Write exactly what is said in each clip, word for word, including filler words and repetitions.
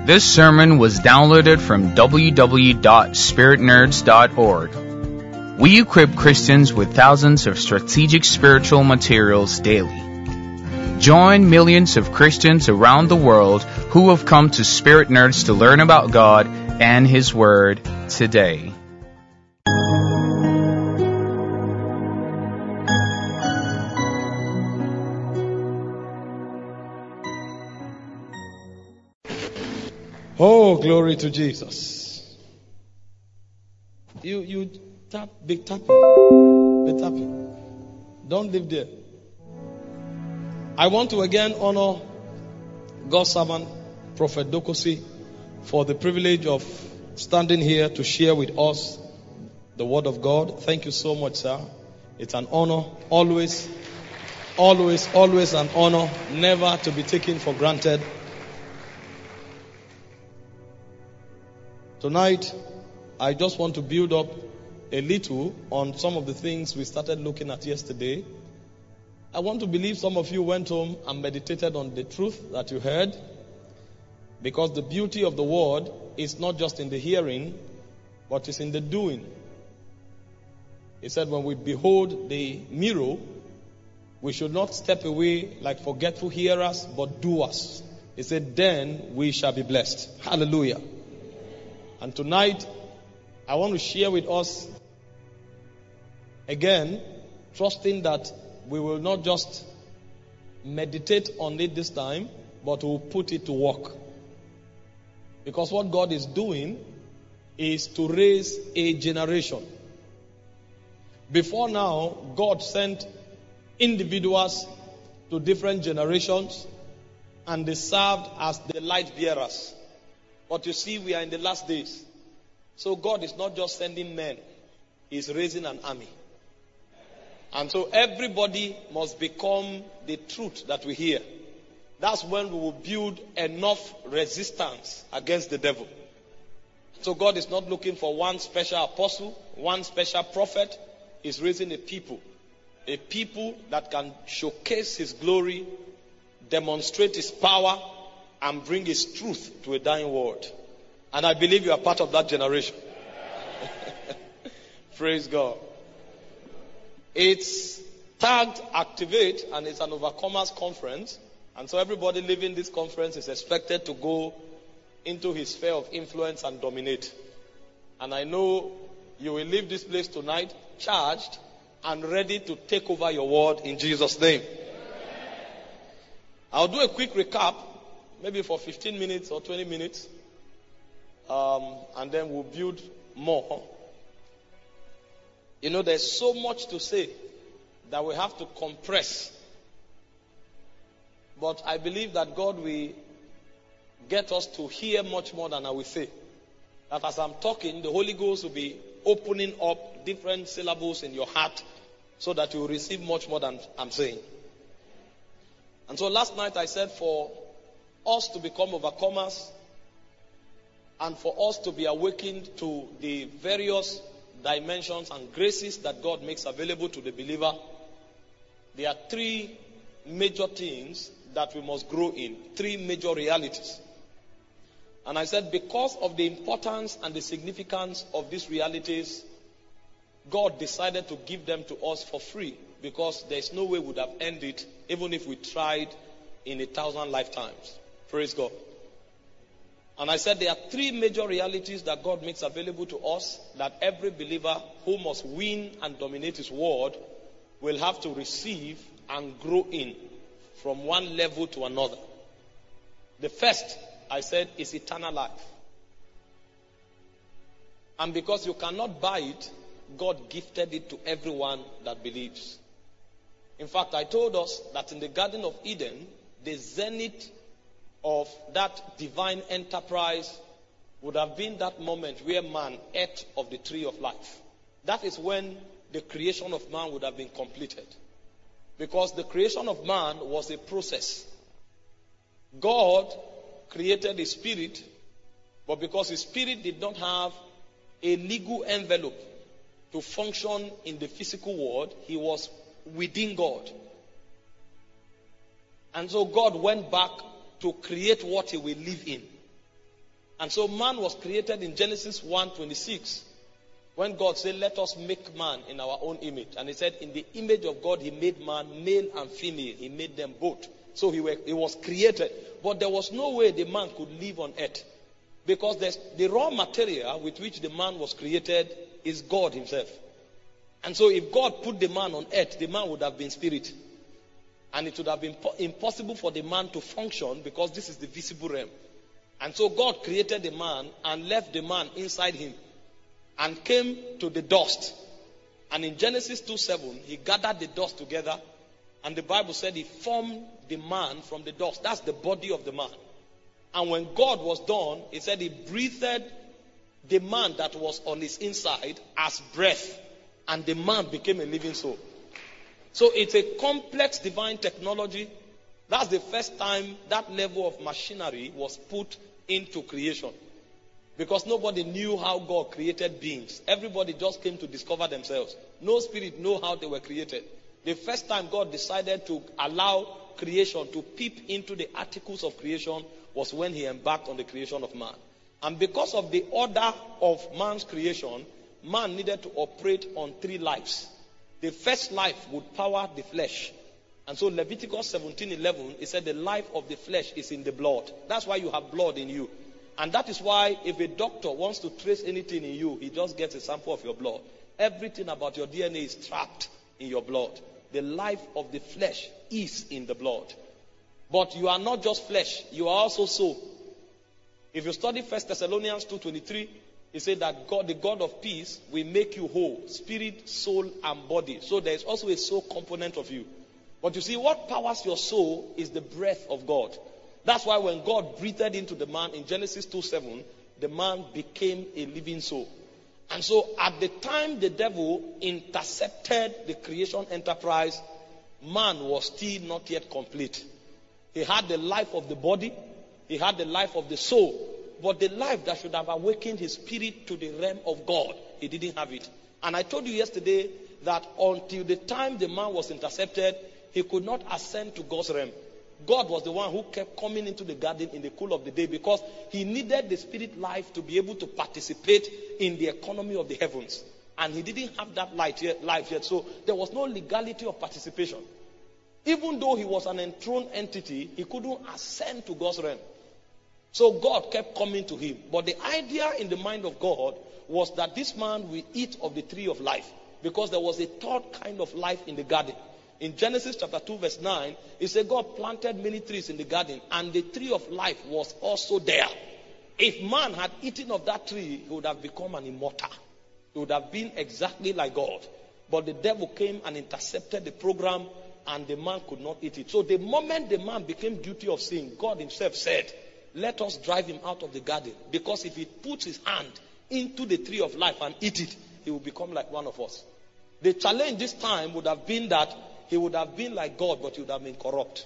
This sermon was downloaded from w w w dot spirit nerds dot org. We equip Christians with thousands of strategic spiritual materials daily. Join millions of Christians around the world who have come to Spirit Nerds to learn about God and His Word today. Oh, glory to Jesus. You you tap, big tapping. Big tapping. Don't live there. I want to again honor God's servant, Prophet Dokosi, for the privilege of standing here to share with us the Word of God. Thank you so much, sir. It's an honor. Always, always, always an honor. Never to be taken for granted. Tonight, I just want to build up a little on some of the things we started looking at yesterday. I want to believe some of you went home and meditated on the truth that you heard, because the beauty of the word is not just in the hearing, but it's in the doing. He said when we behold the mirror, we should not step away like forgetful hearers, but doers. He said, then we shall be blessed. Hallelujah. And tonight, I want to share with us, again, trusting that we will not just meditate on it this time, but we'll put it to work. Because what God is doing is to raise a generation. Before now, God sent individuals to different generations, and they served as the light bearers. But you see, we are in the last days. So God is not just sending men. He's raising an army. And so everybody must become the truth that we hear. That's when we will build enough resistance against the devil. So God is not looking for one special apostle, one special prophet. He's raising a people. A people that can showcase His glory, demonstrate His power, and bring His truth to a dying world. And I believe you are part of that generation. Praise God. It's tagged Activate, and it's an Overcomers conference. And so everybody leaving this conference is expected to go into his sphere of influence and dominate. And I know you will leave this place tonight charged and ready to take over your world in Jesus' name. I'll do a quick recap, maybe for fifteen minutes or twenty minutes. Um, and then we'll build more. You know, there's so much to say that we have to compress. But I believe that God will get us to hear much more than I will say. That as I'm talking, the Holy Ghost will be opening up different syllables in your heart so that you will receive much more than I'm saying. And so last night I said for us to become overcomers and for us to be awakened to the various dimensions and graces that God makes available to the believer, there are three major things that we must grow in. Three major realities. And I said because of the importance and the significance of these realities, God decided to give them to us for free, because there is no way we would have earned it even if we tried in a thousand lifetimes. Praise God. And I said there are three major realities that God makes available to us that every believer who must win and dominate His word will have to receive and grow in from one level to another. The first, I said, is eternal life. And because you cannot buy it, God gifted it to everyone that believes. In fact, I told us that in the Garden of Eden, the zenith of that divine enterprise would have been that moment where man ate of the tree of life. That is when the creation of man would have been completed. Because the creation of man was a process. God created a spirit, but because his spirit did not have a legal envelope to function in the physical world, he was within God. And so God went back to create what he will live in. And so man was created in Genesis one twenty-six. When God said, let us make man in our own image. And he said, in the image of God, he made man, male and female. He made them both. So he, were, he was created. But there was no way the man could live on earth. Because the raw material with which the man was created is God himself. And so if God put the man on earth, the man would have been spirit. And it would have been impossible for the man to function because this is the visible realm. And so God created the man and left the man inside him and came to the dust. And in Genesis two seven, he gathered the dust together. And the Bible said he formed the man from the dust. That's the body of the man. And when God was done, he said he breathed the man that was on his inside as breath. And the man became a living soul. So it's a complex divine technology. That's the first time that level of machinery was put into creation. Because nobody knew how God created beings. Everybody just came to discover themselves. No spirit knew how they were created. The first time God decided to allow creation to peep into the articles of creation was when he embarked on the creation of man. And because of the order of man's creation, man needed to operate on three lives. The first life would power the flesh. And so Leviticus seventeen eleven, it said the life of the flesh is in the blood. That's why you have blood in you. And that is why if a doctor wants to trace anything in you, he just gets a sample of your blood. Everything about your D N A is trapped in your blood. The life of the flesh is in the blood. But you are not just flesh, you are also soul. If you study First Thessalonians two twenty-three, it said that God, the God of peace, will make you whole, spirit, soul, and body. So there is also a soul component of you. But you see, what powers your soul is the breath of God. That's why when God breathed into the man in Genesis two seven, the man became a living soul. And so at the time the devil intercepted the creation enterprise, man was still not yet complete. He had the life of the body, he had the life of the soul, but the life that should have awakened his spirit to the realm of God, he didn't have it. And I told you yesterday that until the time the man was intercepted, he could not ascend to God's realm. God was the one who kept coming into the garden in the cool of the day because he needed the spirit life to be able to participate in the economy of the heavens. And he didn't have that life yet, life yet. So there was no legality of participation. Even though he was an enthroned entity, he couldn't ascend to God's realm. So God kept coming to him. But the idea in the mind of God was that this man will eat of the tree of life. Because there was a third kind of life in the garden. In Genesis chapter two verse nine, it said God planted many trees in the garden and the tree of life was also there. If man had eaten of that tree, he would have become an immortal. He would have been exactly like God. But the devil came and intercepted the program and the man could not eat it. So the moment the man became guilty of sin, God himself said, let us drive him out of the garden. Because if he puts his hand into the tree of life and eat it, he will become like one of us. The challenge this time would have been that he would have been like God, but he would have been corrupt.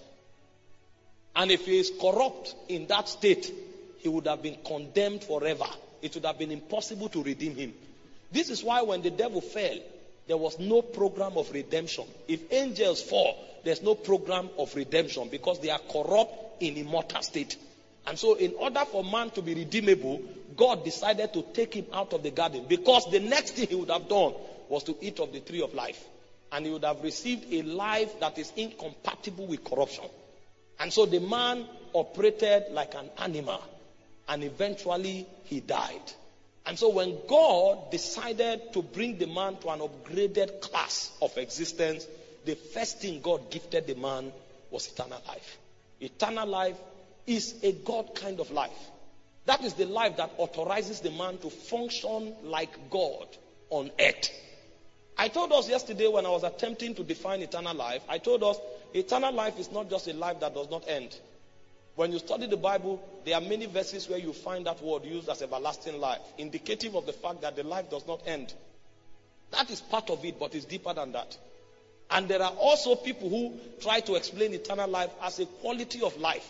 And if he is corrupt in that state, he would have been condemned forever. It would have been impossible to redeem him. This is why when the devil fell, there was no program of redemption. If angels fall, there's no program of redemption because they are corrupt in immortal state. And so in order for man to be redeemable, God decided to take him out of the garden because the next thing he would have done was to eat of the tree of life. And he would have received a life that is incompatible with corruption. And so the man operated like an animal. And eventually he died. And so when God decided to bring the man to an upgraded class of existence, the first thing God gifted the man was eternal life. Eternal life is a God kind of life. That is the life that authorizes the man to function like God on earth. I told us yesterday when I was attempting to define eternal life, I told us eternal life is not just a life that does not end. When you study the Bible, there are many verses where you find that word used as everlasting life, indicative of the fact that the life does not end. That is part of it, but it's deeper than that. And there are also people who try to explain eternal life as a quality of life.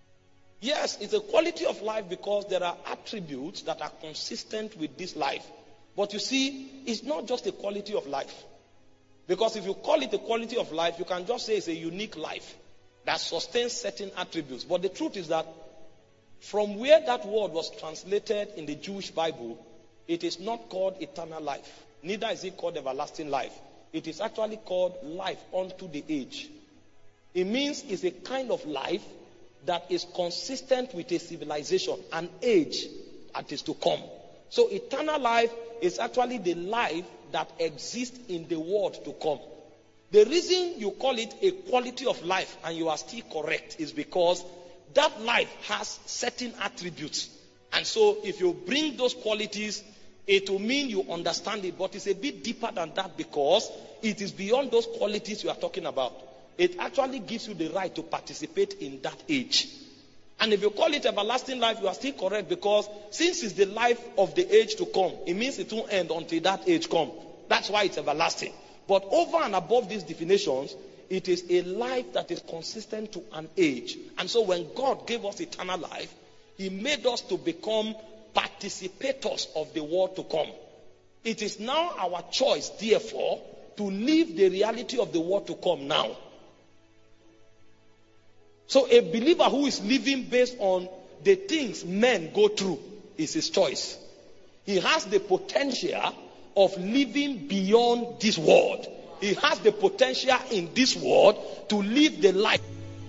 Yes, it's a quality of life because there are attributes that are consistent with this life. But you see, it's not just a quality of life. Because if you call it a quality of life, you can just say it's a unique life that sustains certain attributes. But the truth is that From where that word was translated in the Jewish Bible, it is not called eternal life. Neither is it called everlasting life. It is actually called life unto the age. It means it's a kind of life that is consistent with a civilization, an age that is to come. So eternal life is actually the life that exists in the world to come. The reason you call it a quality of life and you are still correct is because that life has certain attributes. And so if you bring those qualities, it will mean you understand it. But it's a bit deeper than that because it is beyond those qualities you are talking about. It actually gives you the right to participate in that age. And if you call it everlasting life, you are still correct because since it's the life of the age to come, it means it won't end until that age comes. That's why it's everlasting. But over and above these definitions, it is a life that is consistent to an age. And so when God gave us eternal life, he made us to become participators of the world to come. It is now our choice, therefore, to live the reality of the world to come now. So a believer who is living based on the things men go through is his choice. He has the potential of living beyond this world. He has the potential in this world to live the life.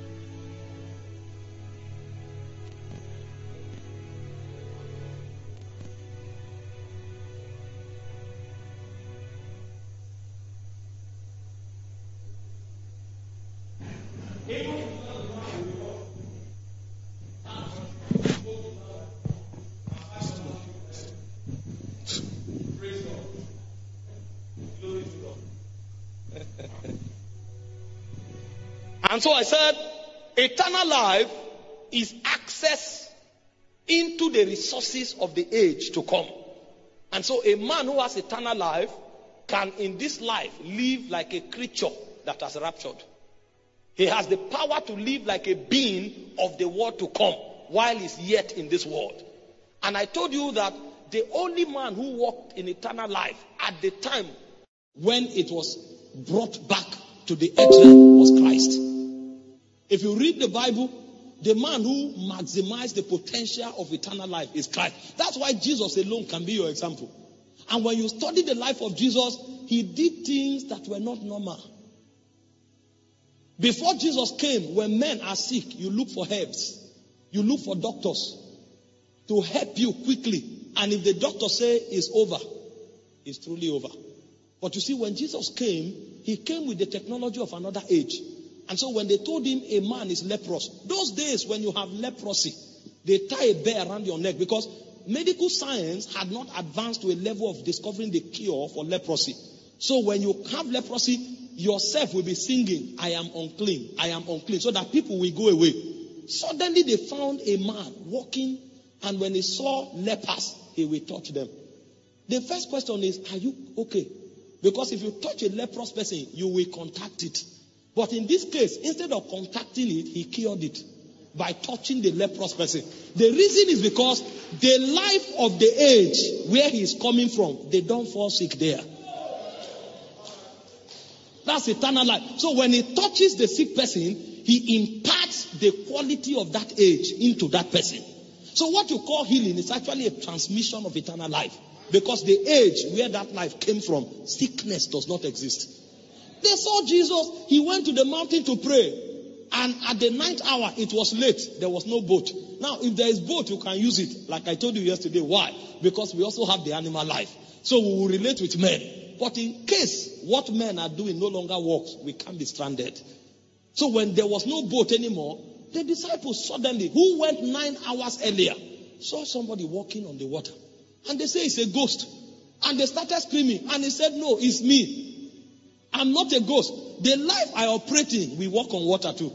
And so I said, eternal life is access into the resources of the age to come. And so a man who has eternal life can in this life live like a creature that has raptured. He has the power to live like a being of the world to come while he's yet in this world. And I told you that the only man who walked in eternal life at the time when it was brought back to the earth realm was Christ. If you read the Bible, the man who maximized the potential of eternal life is Christ. That's why Jesus alone can be your example. And when you study the life of Jesus, he did things that were not normal. Before Jesus came, when men are sick, you look for herbs. You look for doctors to help you quickly. And if the doctor say it's over, it's truly over. But you see, when Jesus came, he came with the technology of another age. And so when they told him a man is leprous, those days when you have leprosy, they tie a bear around your neck because medical science had not advanced to a level of discovering the cure for leprosy. So when you have leprosy, yourself will be singing, I am unclean, I am unclean, so that people will go away. Suddenly they found a man walking, and when he saw lepers, he will touch them. The first question is, are you okay? Because if you touch a leprous person, you will contact it. But in this case, instead of contacting it, he cured it by touching the leprous person. The reason is because the life of the age where he is coming from, they don't fall sick there. That's eternal life. So when he touches the sick person, he imparts the quality of that age into that person. So what you call healing is actually a transmission of eternal life. Because the age where that life came from, sickness does not exist. They saw Jesus, he went to the mountain to pray. And at the ninth hour, it was late. There was no boat. Now, if there is boat, you can use it. Like I told you yesterday. Why? Because we also have the animal life. So we will relate with men. But in case what men are doing no longer works, we can't be stranded. So when there was no boat anymore, the disciples suddenly, who went nine hours earlier, saw somebody walking on the water. And they say it's a ghost. And they started screaming. And he said, no, it's me. I'm not a ghost. The life I operate in, we walk on water too.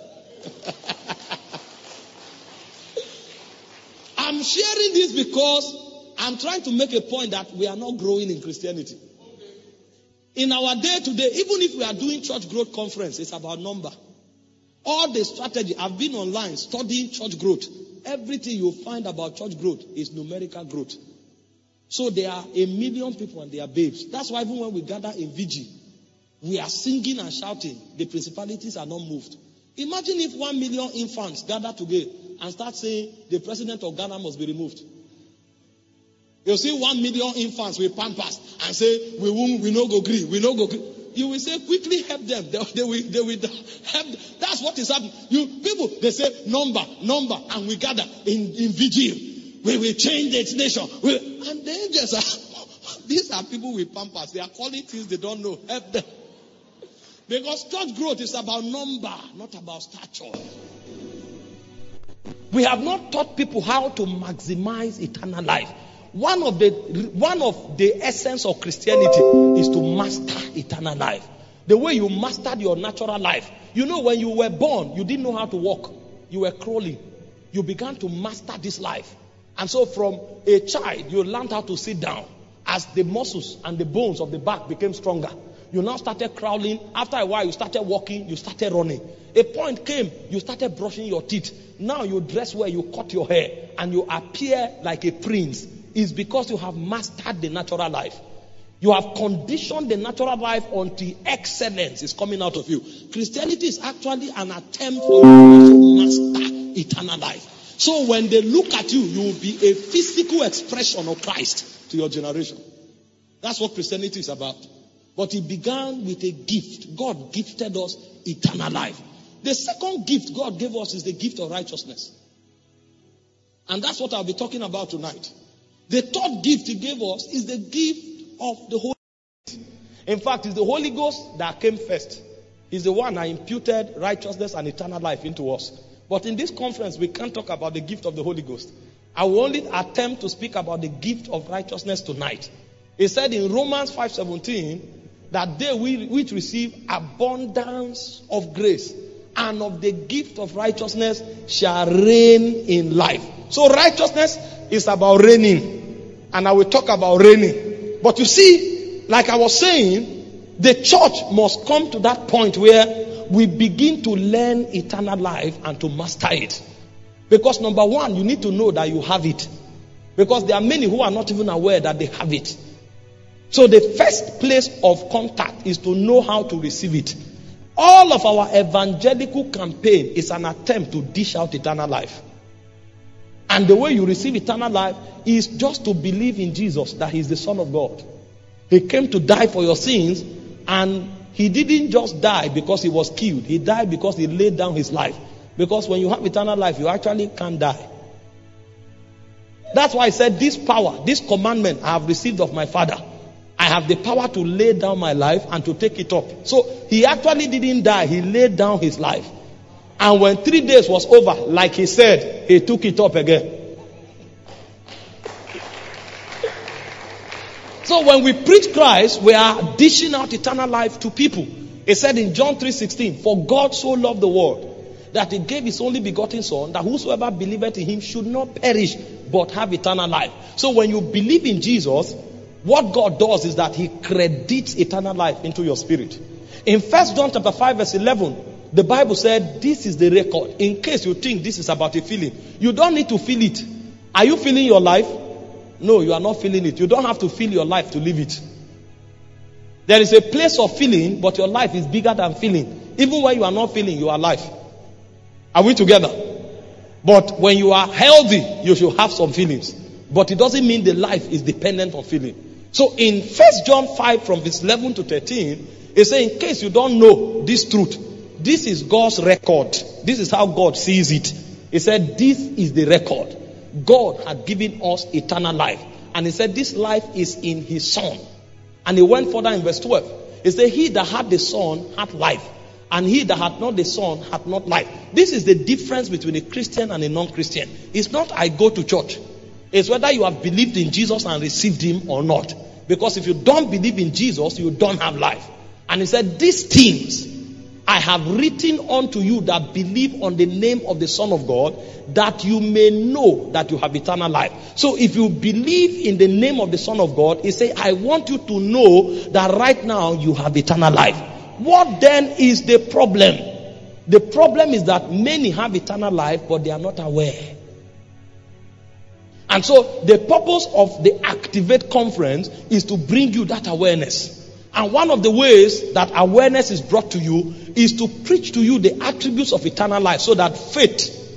I'm sharing this because I'm trying to make a point that we are not growing in Christianity. In our day to day, even if we are doing church growth conference, it's about number. All the strategy, I've been online studying church growth. Everything you find about church growth is numerical growth. So there are a million people and they are babes. That's why even when we gather in V G, we are singing and shouting. The principalities are not moved. Imagine if one million infants gather together and start saying the president of Ghana must be removed. You'll see one million infants with pampers and say, we won't, we no go agree, we no go agree. You will say, quickly help them. They, they will, they will help them. That's what is happening. You people, they say number, number, and we gather in, in vigil. We will change the nation. We, and the angels are, these are people with pampers. They are calling things they don't know. Help them. Because church growth is about number, not about stature. We have not taught people how to maximize eternal life. One of the one of the essence of Christianity is to master eternal life. The way you mastered your natural life. You know, when you were born, you didn't know how to walk. You were crawling. You began to master this life. And so from a child, you learned how to sit down. As the muscles and the bones of the back became stronger, you now started crawling. After a while, you started walking. You started running. A point came, you started brushing your teeth. Now you dress well, you cut your hair, and you appear like a prince. It's because you have mastered the natural life. You have conditioned the natural life until excellence is coming out of you. Christianity is actually an attempt for you to master eternal life. So when they look at you, you will be a physical expression of Christ to your generation. That's what Christianity is about. But it began with a gift. God gifted us eternal life. The second gift God gave us is the gift of righteousness. And that's what I'll be talking about tonight. The third gift he gave us is the gift of the Holy Ghost. In fact, it's the Holy Ghost that came first. He's the one that imputed righteousness and eternal life into us. But in this conference, we can't talk about the gift of the Holy Ghost. I will only attempt to speak about the gift of righteousness tonight. He said in Romans five seventeen that they which receive abundance of grace and of the gift of righteousness shall reign in life. So righteousness is about reigning. And I will talk about reigning. But you see, like I was saying, the church must come to that point where we begin to learn eternal life and to master it. Because number one, you need to know that you have it. Because there are many who are not even aware that they have it. So the first place of contact is to know how to receive it. All of our evangelical campaign is an attempt to dish out eternal life. And the way you receive eternal life is just to believe in Jesus, that he is the Son of God. He came to die for your sins, and he didn't just die because he was killed. He died because he laid down his life. Because when you have eternal life, you actually can't die. That's why I said this power, this commandment I have received of my Father. I have the power to lay down my life and to take it up. So he actually didn't die. He laid down his life. And when three days was over, like he said, he took it up again. So when we preach Christ, we are dishing out eternal life to people. He said in John three sixteen, for God so loved the world that he gave his only begotten Son, that whosoever believeth in him should not perish, but have eternal life. So when you believe in Jesus, what God does is that he credits eternal life into your spirit. In First John chapter five verse eleven, the Bible said, this is the record. In case you think this is about a feeling, you don't need to feel it. Are you feeling your life? No, you are not feeling it. You don't have to feel your life to live it. There is a place of feeling, but your life is bigger than feeling. Even when you are not feeling, you are alive. Are we together? But when you are healthy, you should have some feelings. But it doesn't mean the life is dependent on feeling. So in First John five from verse eleven to thirteen, it says, in case you don't know this truth, this is God's record. This is how God sees it. He said, this is the record. God had given us eternal life. And he said, this life is in his Son. And he went further in verse twelve. He said, he that had the Son had life. And he that had not the Son had not life. This is the difference between a Christian and a non-Christian. It's not I go to church. It's whether you have believed in Jesus and received him or not. Because if you don't believe in Jesus, you don't have life. And he said, these things I have written unto you that believe on the name of the Son of God, that you may know that you have eternal life. So if you believe in the name of the Son of God, he said, I want you to know that right now you have eternal life. What then is the problem? The problem is that many have eternal life, but they are not aware. And so the purpose of the Activate Conference is to bring you that awareness. And one of the ways that awareness is brought to you is to preach to you the attributes of eternal life, so that faith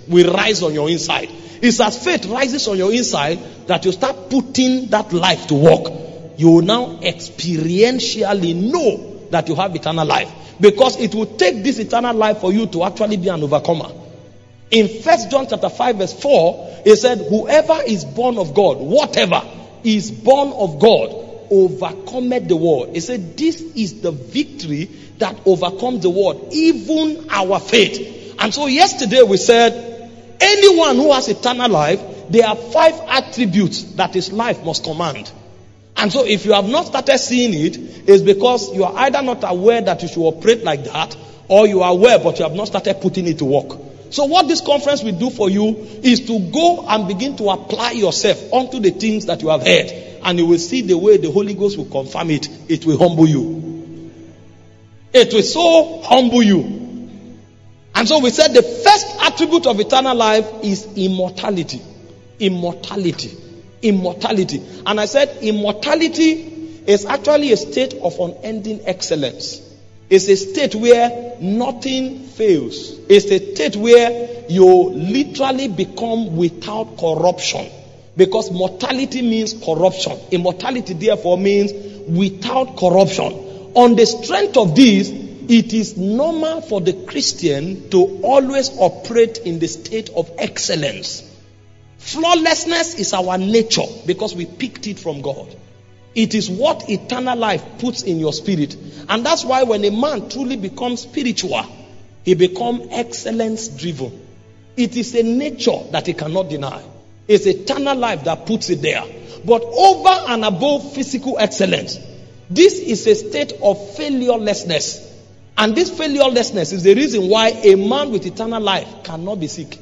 will rise on your inside. It's as faith rises on your inside that you start putting that life to work. You will now experientially know that you have eternal life. Because it will take this eternal life for you to actually be an overcomer. In First John chapter five verse four, it said, whoever is born of God, whatever is born of God, overcometh the world. It said, this is the victory that overcomes the world, even our faith. And so yesterday we said, anyone who has eternal life, there are five attributes that his life must command. And so if you have not started seeing it, it's because you are either not aware that you should operate like that, or you are aware but you have not started putting it to work. So what this conference will do for you is to go and begin to apply yourself onto the things that you have heard. And you will see the way the Holy Ghost will confirm it. It will humble you. It will so humble you. And so we said the first attribute of eternal life is immortality. Immortality. Immortality. And I said immortality is actually a state of unending excellence. It's a state where nothing fails. It's a state where you literally become without corruption. Because mortality means corruption. Immortality therefore means without corruption. On the strength of this, it is normal for the Christian to always operate in the state of excellence. Flawlessness is our nature because we picked it from God. It is what eternal life puts in your spirit. And that's why when a man truly becomes spiritual, he becomes excellence driven. It is a nature that he cannot deny. It's eternal life that puts it there. But over and above physical excellence, this is a state of failurelessness. And this failurelessness is the reason why a man with eternal life cannot be sick.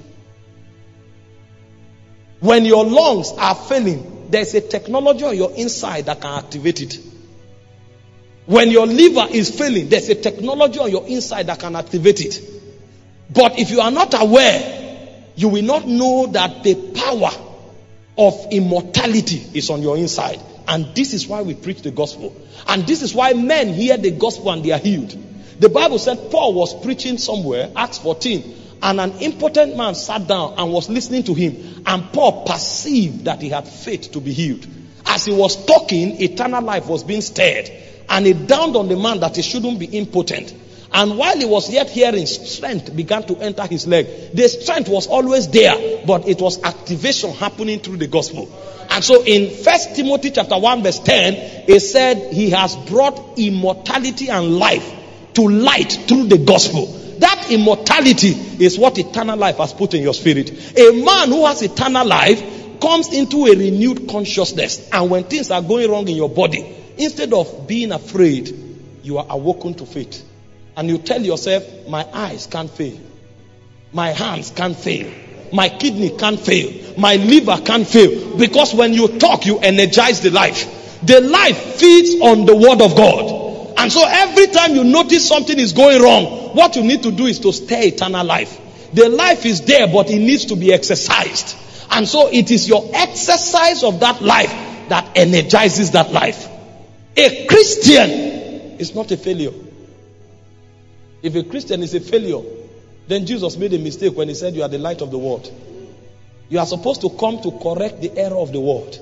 When your lungs are failing, there's a technology on your inside that can activate it. When your liver is failing, there's a technology on your inside that can activate it. But if you are not aware, you will not know that the power of immortality is on your inside. And this is why we preach the gospel. And this is why men hear the gospel and they are healed. The Bible said Paul was preaching somewhere, Acts fourteen, and an impotent man sat down and was listening to him. And Paul perceived that he had faith to be healed. As he was talking, eternal life was being stirred. And it dawned on the man that he shouldn't be impotent. And while he was yet hearing, strength began to enter his leg. The strength was always there, but it was activation happening through the gospel. And so in First Timothy chapter one verse ten, it said he has brought immortality and life to light through the gospel. That immortality is what eternal life has put in your spirit. A man who has eternal life comes into a renewed consciousness. And when things are going wrong in your body, instead of being afraid, you are awoken to faith. And you tell yourself, my eyes can't fail. My hands can't fail. My kidney can't fail. My liver can't fail. Because when you talk, you energize the life. The life feeds on the word of God. And so every time you notice something is going wrong, what you need to do is to stir eternal life. The life is there, but it needs to be exercised. And so it is your exercise of that life that energizes that life. A Christian is not a failure. If a Christian is a failure, then Jesus made a mistake when he said you are the light of the world. You are supposed to come to correct the error of the world.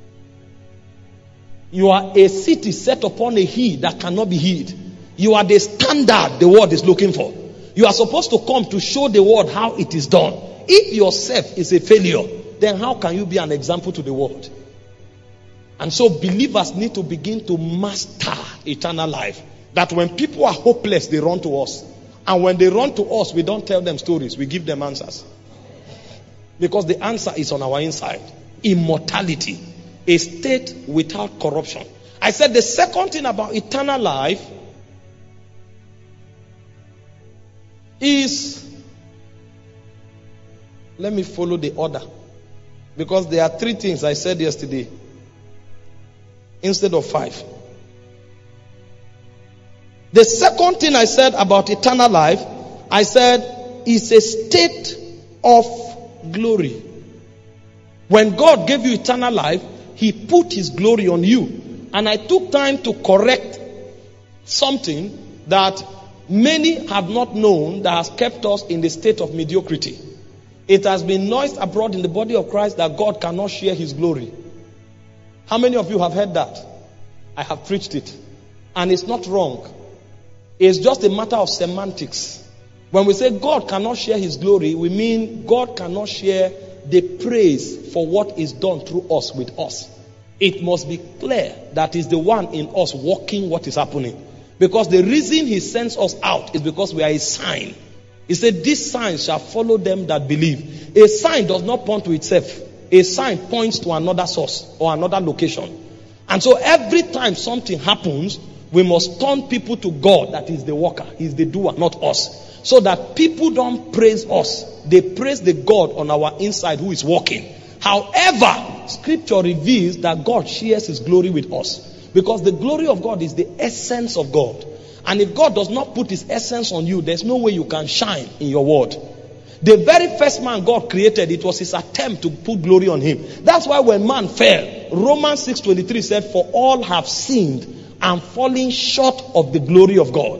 You are a city set upon a hill that cannot be hid. You are the standard the world is looking for. You are supposed to come to show the world how it is done. If yourself is a failure, then how can you be an example to the world? And so believers need to begin to master eternal life. That when people are hopeless, they run to us. And when they run to us, we don't tell them stories. We give them answers. Because the answer is on our inside. Immortality. A state without corruption. I said the second thing about eternal life is, let me follow the order. Because there are three things I said yesterday instead of five. The second thing I said about eternal life, I said, is a state of glory. When God gave you eternal life, He put His glory on you. And I took time to correct something that many have not known that has kept us in the state of mediocrity. It has been noised abroad in the body of Christ that God cannot share his glory. How many of you have heard that? I have preached it. And it's not wrong. It's just a matter of semantics. When we say God cannot share his glory, we mean God cannot share the praise for what is done through us with us. It must be clear that is the one in us working what is happening. Because the reason he sends us out is because we are a sign. He said, these signs shall follow them that believe. A sign does not point to itself. A sign points to another source or another location. And so every time something happens, we must turn people to God that is the worker. He's the doer, not us. So that people don't praise us. They praise the God on our inside who is working. However, scripture reveals that God shares his glory with us. Because the glory of God is the essence of God. And if God does not put his essence on you, there's no way you can shine in your word. The very first man God created, it was his attempt to put glory on him. That's why when man fell, Romans six twenty-three said, for all have sinned and fallen short of the glory of God.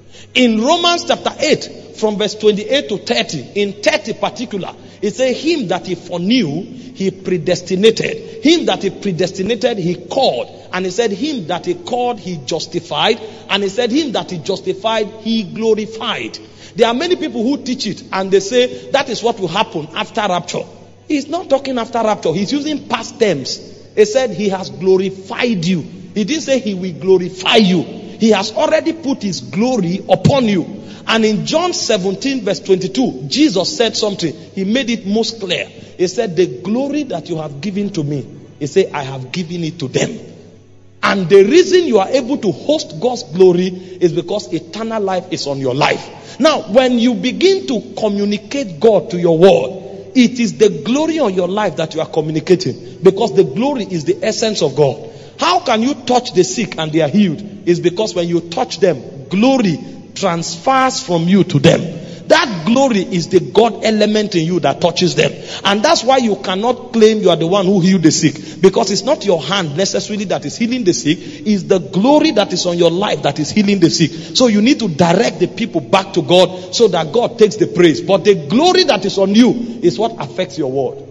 In Romans chapter eight, from verse twenty-eight to thirty, in thirty particular, it says, him that he foreknew, he predestinated. Him that he predestinated, he called. And he said, him that he called, he justified. And he said, him that he justified, he glorified. There are many people who teach it and they say that is what will happen after rapture. He's not talking after rapture. He's using past tense. He said he has glorified you. He didn't say he will glorify you. He has already put his glory upon you. And in John seventeen verse twenty-two, Jesus said something. He made it most clear. He said, the glory that you have given to me, he said, I have given it to them. And the reason you are able to host God's glory is because eternal life is on your life. Now, when you begin to communicate God to your world, it is the glory on your life that you are communicating. Because the glory is the essence of God. How can you touch the sick and they are healed? It's because when you touch them, glory transfers from you to them. That glory is the God element in you that touches them. And that's why you cannot claim you are the one who healed the sick. Because it's not your hand necessarily that is healing the sick. It's the glory that is on your life that is healing the sick. So you need to direct the people back to God so that God takes the praise. But the glory that is on you is what affects your word.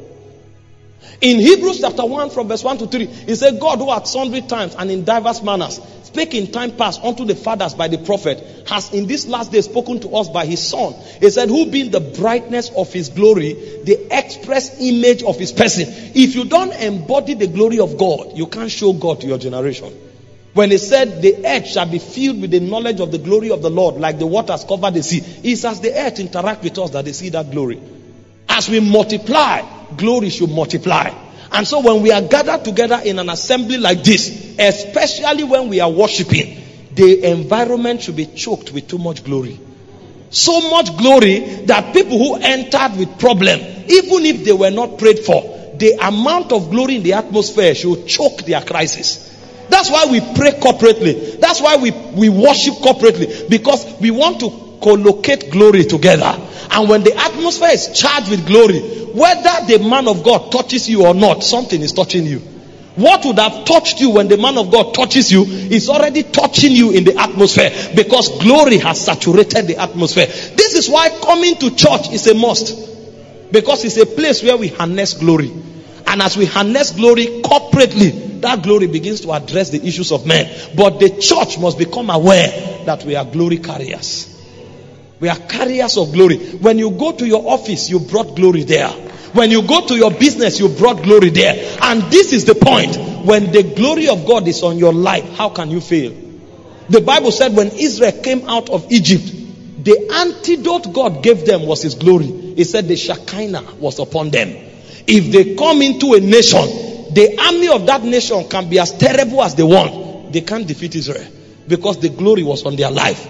In Hebrews chapter one from verse one to three, it said, God who at sundry times and in diverse manners spake in time past unto the fathers by the prophet, has in this last day spoken to us by his son. He said, who being the brightness of his glory, the express image of his person. If you don't embody the glory of God, you can't show God to your generation. When he said the earth shall be filled with the knowledge of the glory of the Lord, like the waters cover the sea, it's as the earth interact with us that they see that glory. As we multiply, glory should multiply. And so when we are gathered together in an assembly like this, especially when we are worshiping, the environment should be choked with too much glory. So much glory that people who entered with problem, even if they were not prayed for, the amount of glory in the atmosphere should choke their crisis. That's why we pray corporately. That's why we, we worship corporately. Because we want to collocate glory together. And when the atmosphere is charged with glory, whether the man of God touches you or not, something is touching you. What would have touched you when the man of God touches you is already touching you in the atmosphere, because glory has saturated the atmosphere. This is why coming to church is a must, because it's a place where we harness glory. And as we harness glory corporately, that glory begins to address the issues of men. But the church must become aware that we are glory carriers. We are carriers of glory. When you go to your office, you brought glory there. When you go to your business, you brought glory there. And this is the point. When the glory of God is on your life, how can you fail? The Bible said when Israel came out of Egypt, the antidote God gave them was his glory. He said the Shekinah was upon them. If they come into a nation, the army of that nation can be as terrible as they want. They can't defeat Israel because the glory was on their life.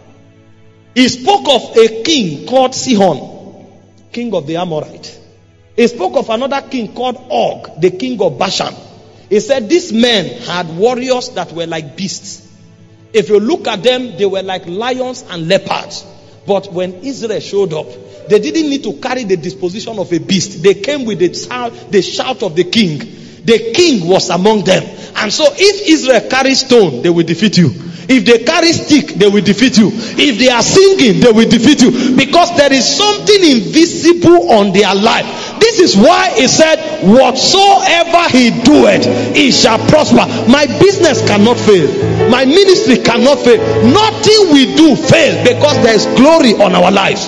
He spoke of a king called Sihon, king of the Amorite. He spoke of another king called Og, the king of Bashan. He said these men had warriors that were like beasts. If you look at them, they were like lions and leopards. But when Israel showed up, they didn't need to carry the disposition of a beast. They came with the shout, the shout of the king. The king was among them. And so if Israel carries stone, they will defeat you. If they carry stick, they will defeat you. If they are singing, they will defeat you. Because there is something invisible on their life. This is why he said, whatsoever he doeth, he shall prosper. My business cannot fail. My ministry cannot fail. Nothing we do fail because there is glory on our lives.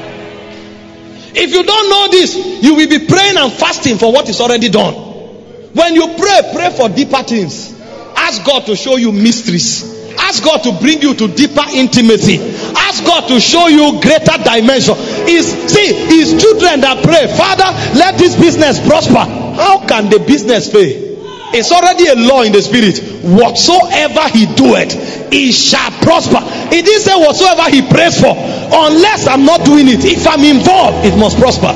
If you don't know this, you will be praying and fasting for what is already done. When you pray, pray for deeper things. Ask God to show you mysteries. Ask God to bring you to deeper intimacy. Ask God to show you greater dimension. Is see, his children that pray, Father, let this business prosper. How can the business fail? It's already a law in the spirit. Whatsoever he doeth, he shall prosper. He didn't say whatsoever he prays for. Unless I'm not doing it, if I'm involved, it must prosper.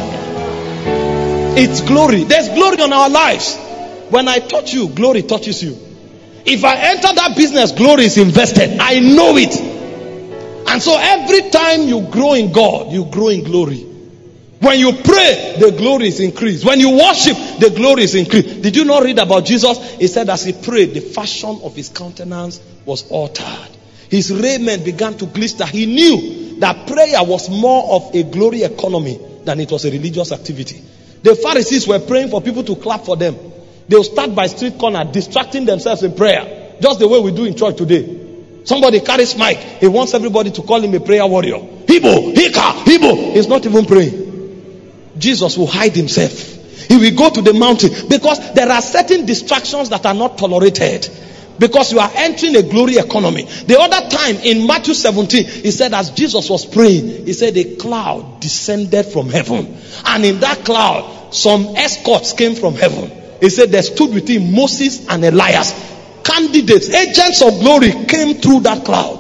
It's glory. There's glory on our lives. When I touch you, glory touches you. If I enter that business, glory is invested. I know it. And so every time you grow in God, you grow in glory. When you pray, the glory is increased. When you worship, the glory is increased. Did you not read about Jesus? He said as he prayed, the fashion of his countenance was altered. His raiment began to glister. He knew that prayer was more of a glory economy than it was a religious activity. The Pharisees were praying for people to clap for them. They'll start by street corner, distracting themselves in prayer. Just the way we do in church today. Somebody carries mic. He wants everybody to call him a prayer warrior. Hibo, Hika, Hibo. He's not even praying. Jesus will hide himself. He will go to the mountain. Because there are certain distractions that are not tolerated. Because you are entering a glory economy. The other time in Matthew seventeen, he said as Jesus was praying, he said a cloud descended from heaven. And in that cloud, some escorts came from heaven. He said there stood with him Moses and Elias. Candidates, agents of glory came through that cloud.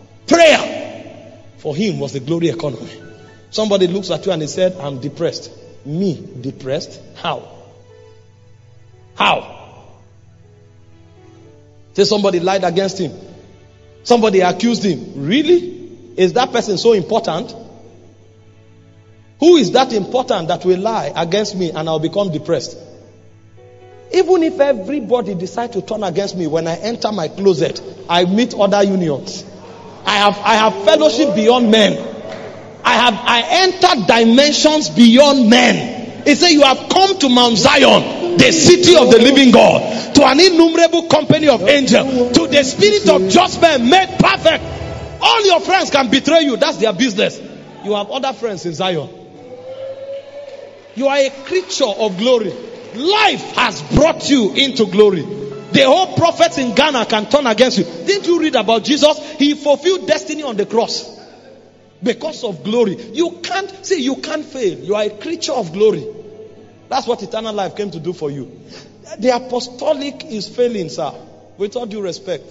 Prayer for him was the glory economy. Somebody looks at you and he said, I'm depressed. Me, depressed? How? How? Say somebody lied against him. Somebody accused him. Really? Is that person so important? Who is that important that will lie against me and I'll become depressed? Even if everybody decides to turn against me, when I enter my closet, I meet other unions. I have I have fellowship beyond men. I have I enter dimensions beyond men. He said, you have come to Mount Zion, the city of the living God, to an innumerable company of angels, to the spirit of just men made perfect. All your friends can betray you. That's their business. You have other friends in Zion. You are a creature of glory. Life has brought you into glory. The whole prophets in Ghana can turn against you. Didn't you read about Jesus? He fulfilled destiny on the cross because of glory. You can't see, you can't fail. You are a creature of glory. That's what eternal life came to do for you. The apostolic is failing, sir. With all due respect.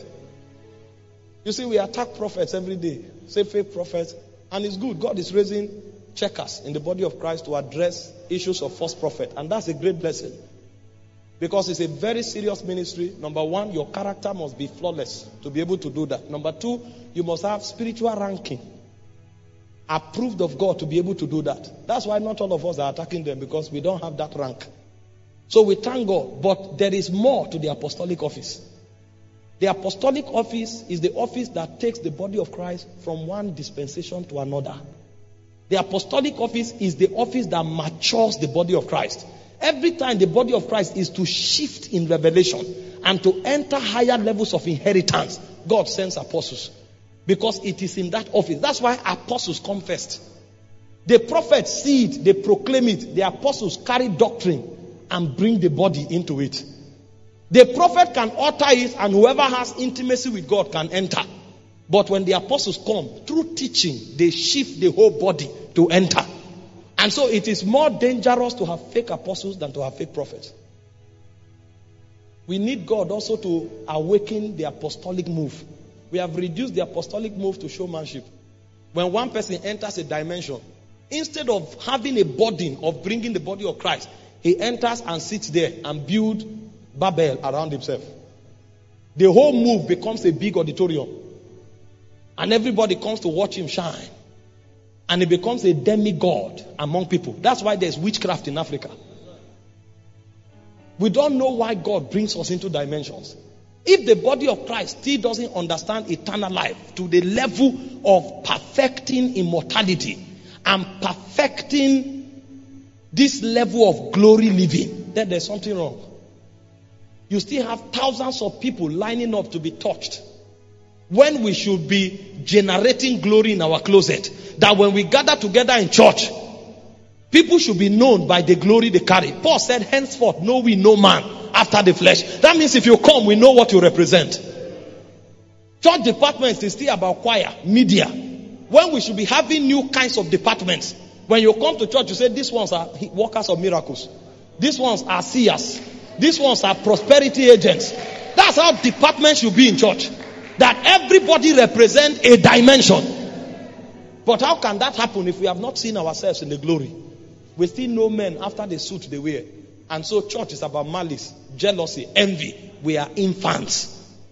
You see, we attack prophets every day. Say fake prophets. And it's good. God is raising checkers in the body of Christ to address issues of false prophet. And that's a great blessing. Because it's a very serious ministry. Number one, your character must be flawless to be able to do that. Number two, you must have spiritual ranking. Approved of God to be able to do that. That's why not all of us are attacking them, because we don't have that rank. So we thank God. But there is more to the apostolic office. The apostolic office is the office that takes the body of Christ from one dispensation to another. The apostolic office is the office that matures the body of Christ. Every time the body of Christ is to shift in revelation and to enter higher levels of inheritance, God sends apostles. Because it is in that office. That's why apostles come first. The prophets see it, they proclaim it. The apostles carry doctrine and bring the body into it. The prophet can utter it, and whoever has intimacy with God can enter. But when the apostles come, through teaching, they shift the whole body to enter. And so it is more dangerous to have fake apostles than to have fake prophets. We need God also to awaken the apostolic move. We have reduced the apostolic move to showmanship. When one person enters a dimension, instead of having a burden of bringing the body of Christ, he enters and sits there and builds Babel around himself. The whole move becomes a big auditorium. And everybody comes to watch him shine. And he becomes a demigod among people. That's why there's witchcraft in Africa. We don't know why God brings us into dimensions. If the body of Christ still doesn't understand eternal life to the level of perfecting immortality and perfecting this level of glory living, then there's something wrong. You still have thousands of people lining up to be touched, when we should be generating glory in our closet. That when we gather together in church, people should be known by the glory they carry. Paul said, henceforth know we no man after the flesh. That means if you come, we know what you represent. Church departments is still about choir, media, when we should be having new kinds of departments. When you come to church, you say, these ones are workers of miracles. These ones are seers. These ones are prosperity agents. That's how departments should be in church. That everybody represents a dimension. But how can that happen if we have not seen ourselves in the glory? We still know men after the suit they wear. And so church is about malice, jealousy, envy. We are infants.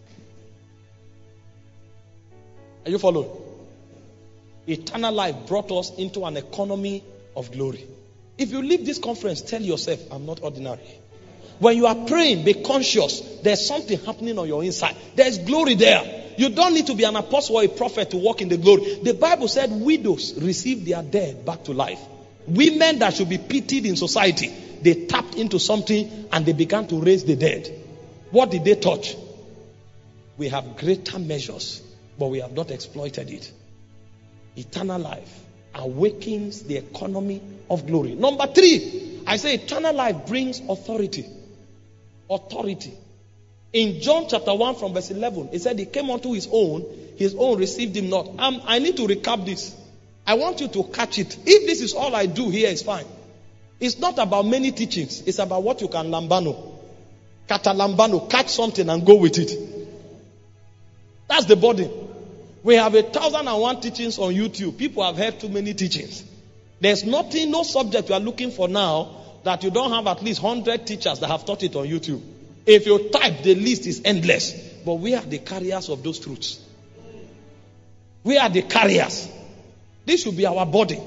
Are you following? Eternal life brought us into an economy of glory. If you leave this conference, tell yourself, I'm not ordinary. When you are praying, be conscious. There's something happening on your inside. There's glory there. You don't need to be an apostle or a prophet to walk in the glory. The Bible said widows receive their dead back to life. Women that should be pitied in society, they tapped into something and they began to raise the dead. What did they touch? We have greater measures, but we have not exploited it. Eternal life awakens the economy of glory. Number three, I say eternal life brings authority. Authority. In John chapter one from verse eleven, it said he came unto his own, his own received him not. Um, I need to recap this. I want you to catch it. If this is all I do here, it's fine. It's not about many teachings. It's about what you can lambano. Katalambano, catch something and go with it. That's the body. We have a thousand and one teachings on YouTube. People have heard too many teachings. There's nothing, no subject you are looking for now that you don't have at least one hundred teachers that have taught it on YouTube. If you type, the list is endless. But we are the carriers of those truths. We are the carriers. This should be our body.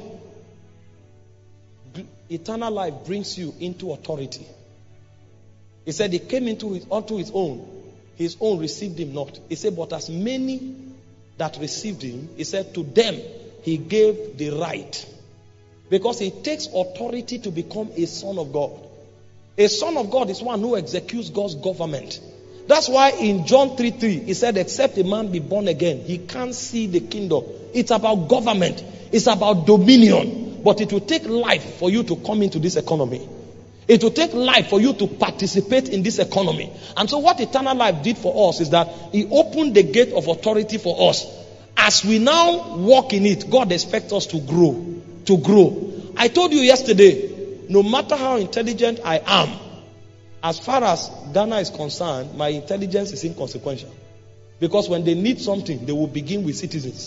Eternal life brings you into authority. He said he came into his, unto his own. His own received him not. He said, but as many that received him, he said, to them he gave the right. Because it takes authority to become a son of God. A son of God is one who executes God's government. That's why in John three three, he said, except a man be born again, he can't see the kingdom. It's about government. It's about dominion. But it will take life for you to come into this economy. It will take life for you to participate in this economy. And so what eternal life did for us is that he opened the gate of authority for us. As we now walk in it, God expects us to grow. To grow. I told you yesterday, no matter how intelligent I am, as far as Ghana is concerned, my intelligence is inconsequential. Because when they need something, they will begin with citizens.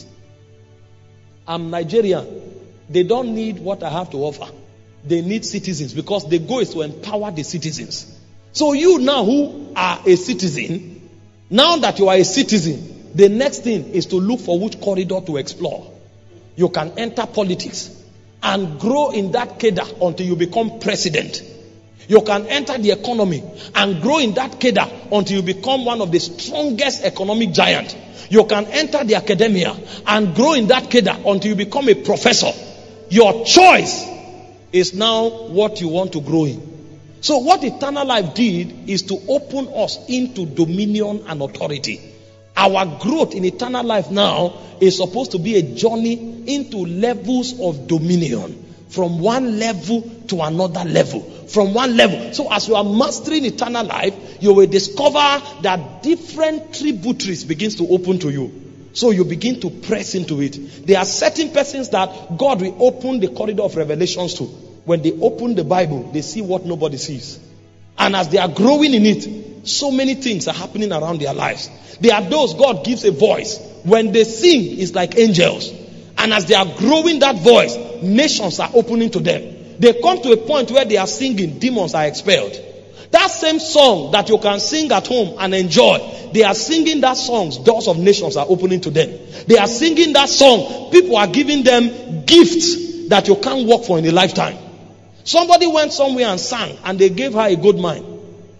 I'm Nigerian. They don't need what I have to offer. They need citizens because the goal is to empower the citizens. So you now who are a citizen, now that you are a citizen, the next thing is to look for which corridor to explore. You can enter politics and grow in that cadre until you become president. You can enter the economy and grow in that cadre until you become one of the strongest economic giants. You can enter the academia and grow in that cadre until you become a professor. Your choice is now what you want to grow in. So what eternal life did is to open us into dominion and authority. Our growth in eternal life now is supposed to be a journey into levels of dominion. From one level to another level. From one level. So as you are mastering eternal life, you will discover that different tributaries begins to open to you. So you begin to press into it. There are certain persons that God will open the corridor of revelations to. When they open the Bible, they see what nobody sees. And as they are growing in it, so many things are happening around their lives. There are those God gives a voice. When they sing, it's like angels. And as they are growing that voice, nations are opening to them. They come to a point where they are singing, demons are expelled. That same song that you can sing at home and enjoy, they are singing that song, doors of nations are opening to them. They are singing that song, people are giving them gifts that you can't work for in a lifetime. Somebody went somewhere and sang, and they gave her a gold mine.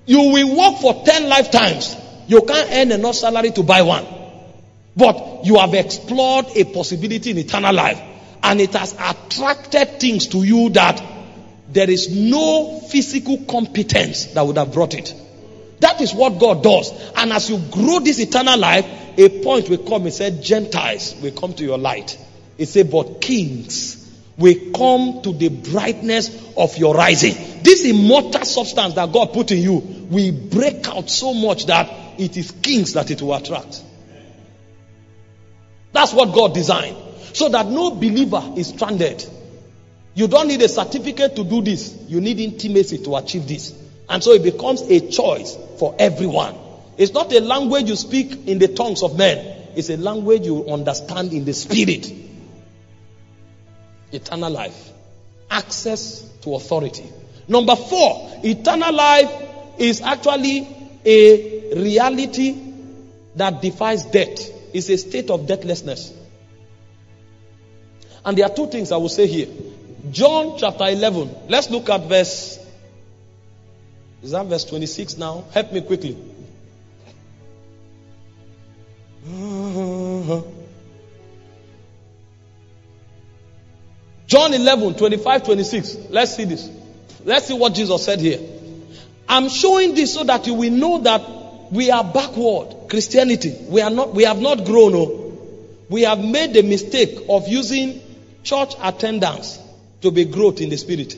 You will work for ten lifetimes. You can't earn enough salary to buy one. But you have explored a possibility in eternal life. And it has attracted things to you that there is no physical competence that would have brought it. That is what God does. And as you grow this eternal life, a point will come. It said, Gentiles will come to your light. It said, but kings will come to the brightness of your rising. This immortal substance that God put in you will break out so much that it is kings that it will attract. That's what God designed. So that no believer is stranded. You don't need a certificate to do this. You need intimacy to achieve this. And so it becomes a choice for everyone. It's not a language you speak in the tongues of men. It's a language you understand in the spirit. Eternal life. Access to authority. Number four, eternal life is actually a reality that defies death. It's a state of deathlessness. And there are two things I will say here. John chapter eleven. Let's look at verse. Is that verse twenty-six now? Help me quickly. John eleven, twenty-five, twenty-six. Let's see this. Let's see what Jesus said here. I'm showing this so that you will know that we are backward. Christianity. We are not, we have not grown. No. We have made the mistake of using church attendance to be growth in the spirit.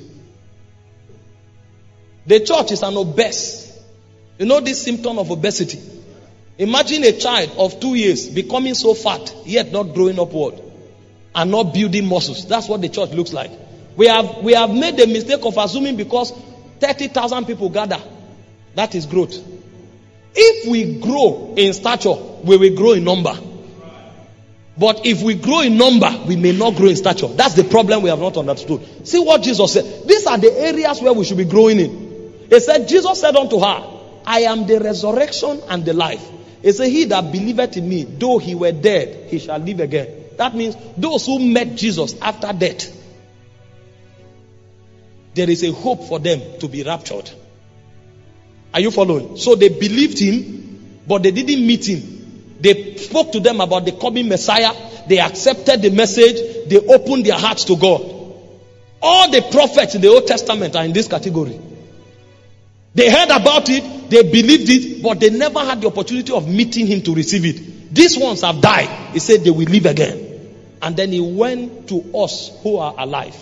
The church is an obese. You know this symptom of obesity? Imagine a child of two years becoming so fat, yet not growing upward and not building muscles. That's what the church looks like. We have we have made the mistake of assuming because thirty thousand people gather, that is growth. If we grow in stature, we will grow in number. But if we grow in number, we may not grow in stature. That's the problem we have not understood. See what Jesus said. These are the areas where we should be growing in. He said, Jesus said unto her, I am the resurrection and the life. He said, he that believeth in me, though he were dead, he shall live again. That means those who met Jesus after death, there is a hope for them to be raptured. Are you following? So they believed him, but they didn't meet him. They spoke to them about the coming Messiah. They accepted the message. They opened their hearts to God. All the prophets in the Old Testament are in this category. They heard about it, they believed it, but they never had the opportunity of meeting him to receive it. These ones have died. He said they will live again. And then he went to us who are alive.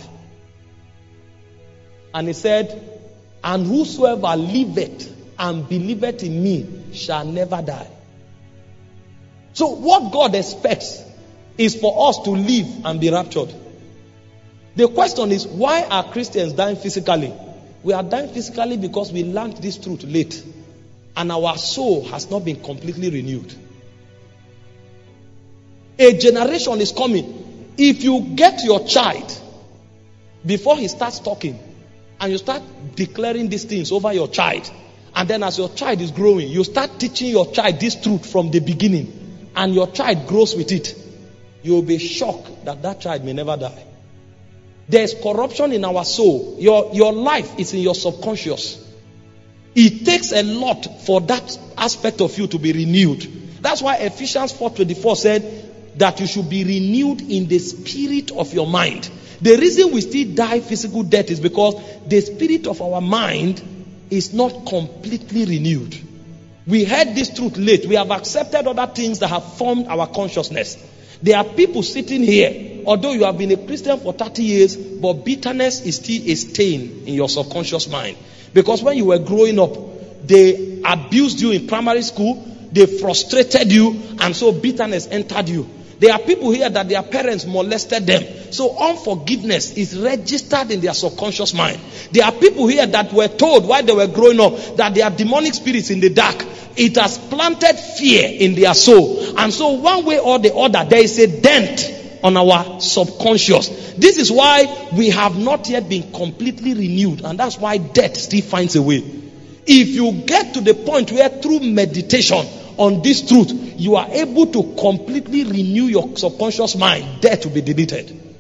And he said, and whosoever liveth and believeth in me shall never die. So what God expects is for us to live and be raptured. The question is, why are Christians dying physically? We are dying physically because we learned this truth late. And our soul has not been completely renewed. A generation is coming. If you get your child, before he starts talking, and you start declaring these things over your child, and then as your child is growing, you start teaching your child this truth from the beginning, and your child grows with it, you will be shocked that that child may never die. There is corruption in our soul. Your, your life is in your subconscious. It takes a lot for that aspect of you to be renewed. That's why Ephesians four twenty-four said that you should be renewed in the spirit of your mind. The reason we still die physical death is because the spirit of our mind is not completely renewed. We heard this truth late. We have accepted other things that have formed our consciousness. There are people sitting here, although you have been a Christian for thirty years, but bitterness is still a stain in your subconscious mind. Because when you were growing up, they abused you in primary school, they frustrated you, and so bitterness entered you. There are people here that their parents molested them. So unforgiveness is registered in their subconscious mind. There are people here that were told while they were growing up that there are demonic spirits in the dark. It has planted fear in their soul. And so one way or the other, there is a dent on our subconscious. This is why we have not yet been completely renewed. And that's why death still finds a way. If you get to the point where through meditation on this truth, you are able to completely renew your subconscious mind, death will be deleted.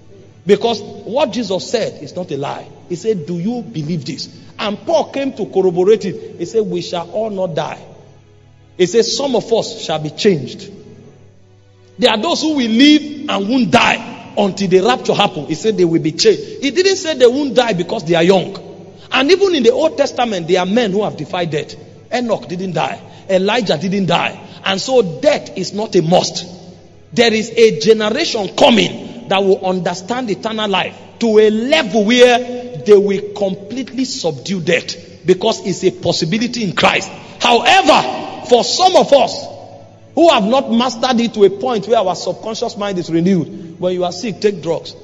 Because what Jesus said is not a lie. He said, do you believe this? And Paul came to corroborate it. He said, we shall all not die. He said, some of us shall be changed. There are those who will live and won't die until the rapture happens. He said they will be changed. He didn't say they won't die because they are young. And even in the Old Testament, there are men who have defied death. Enoch didn't die. Elijah didn't die. And so death is not a must. There is a generation coming that will understand eternal life to a level where they will completely subdue death, because it's a possibility in Christ. However, for some of us who have not mastered it to a point where our subconscious mind is renewed, when you are sick, take drugs.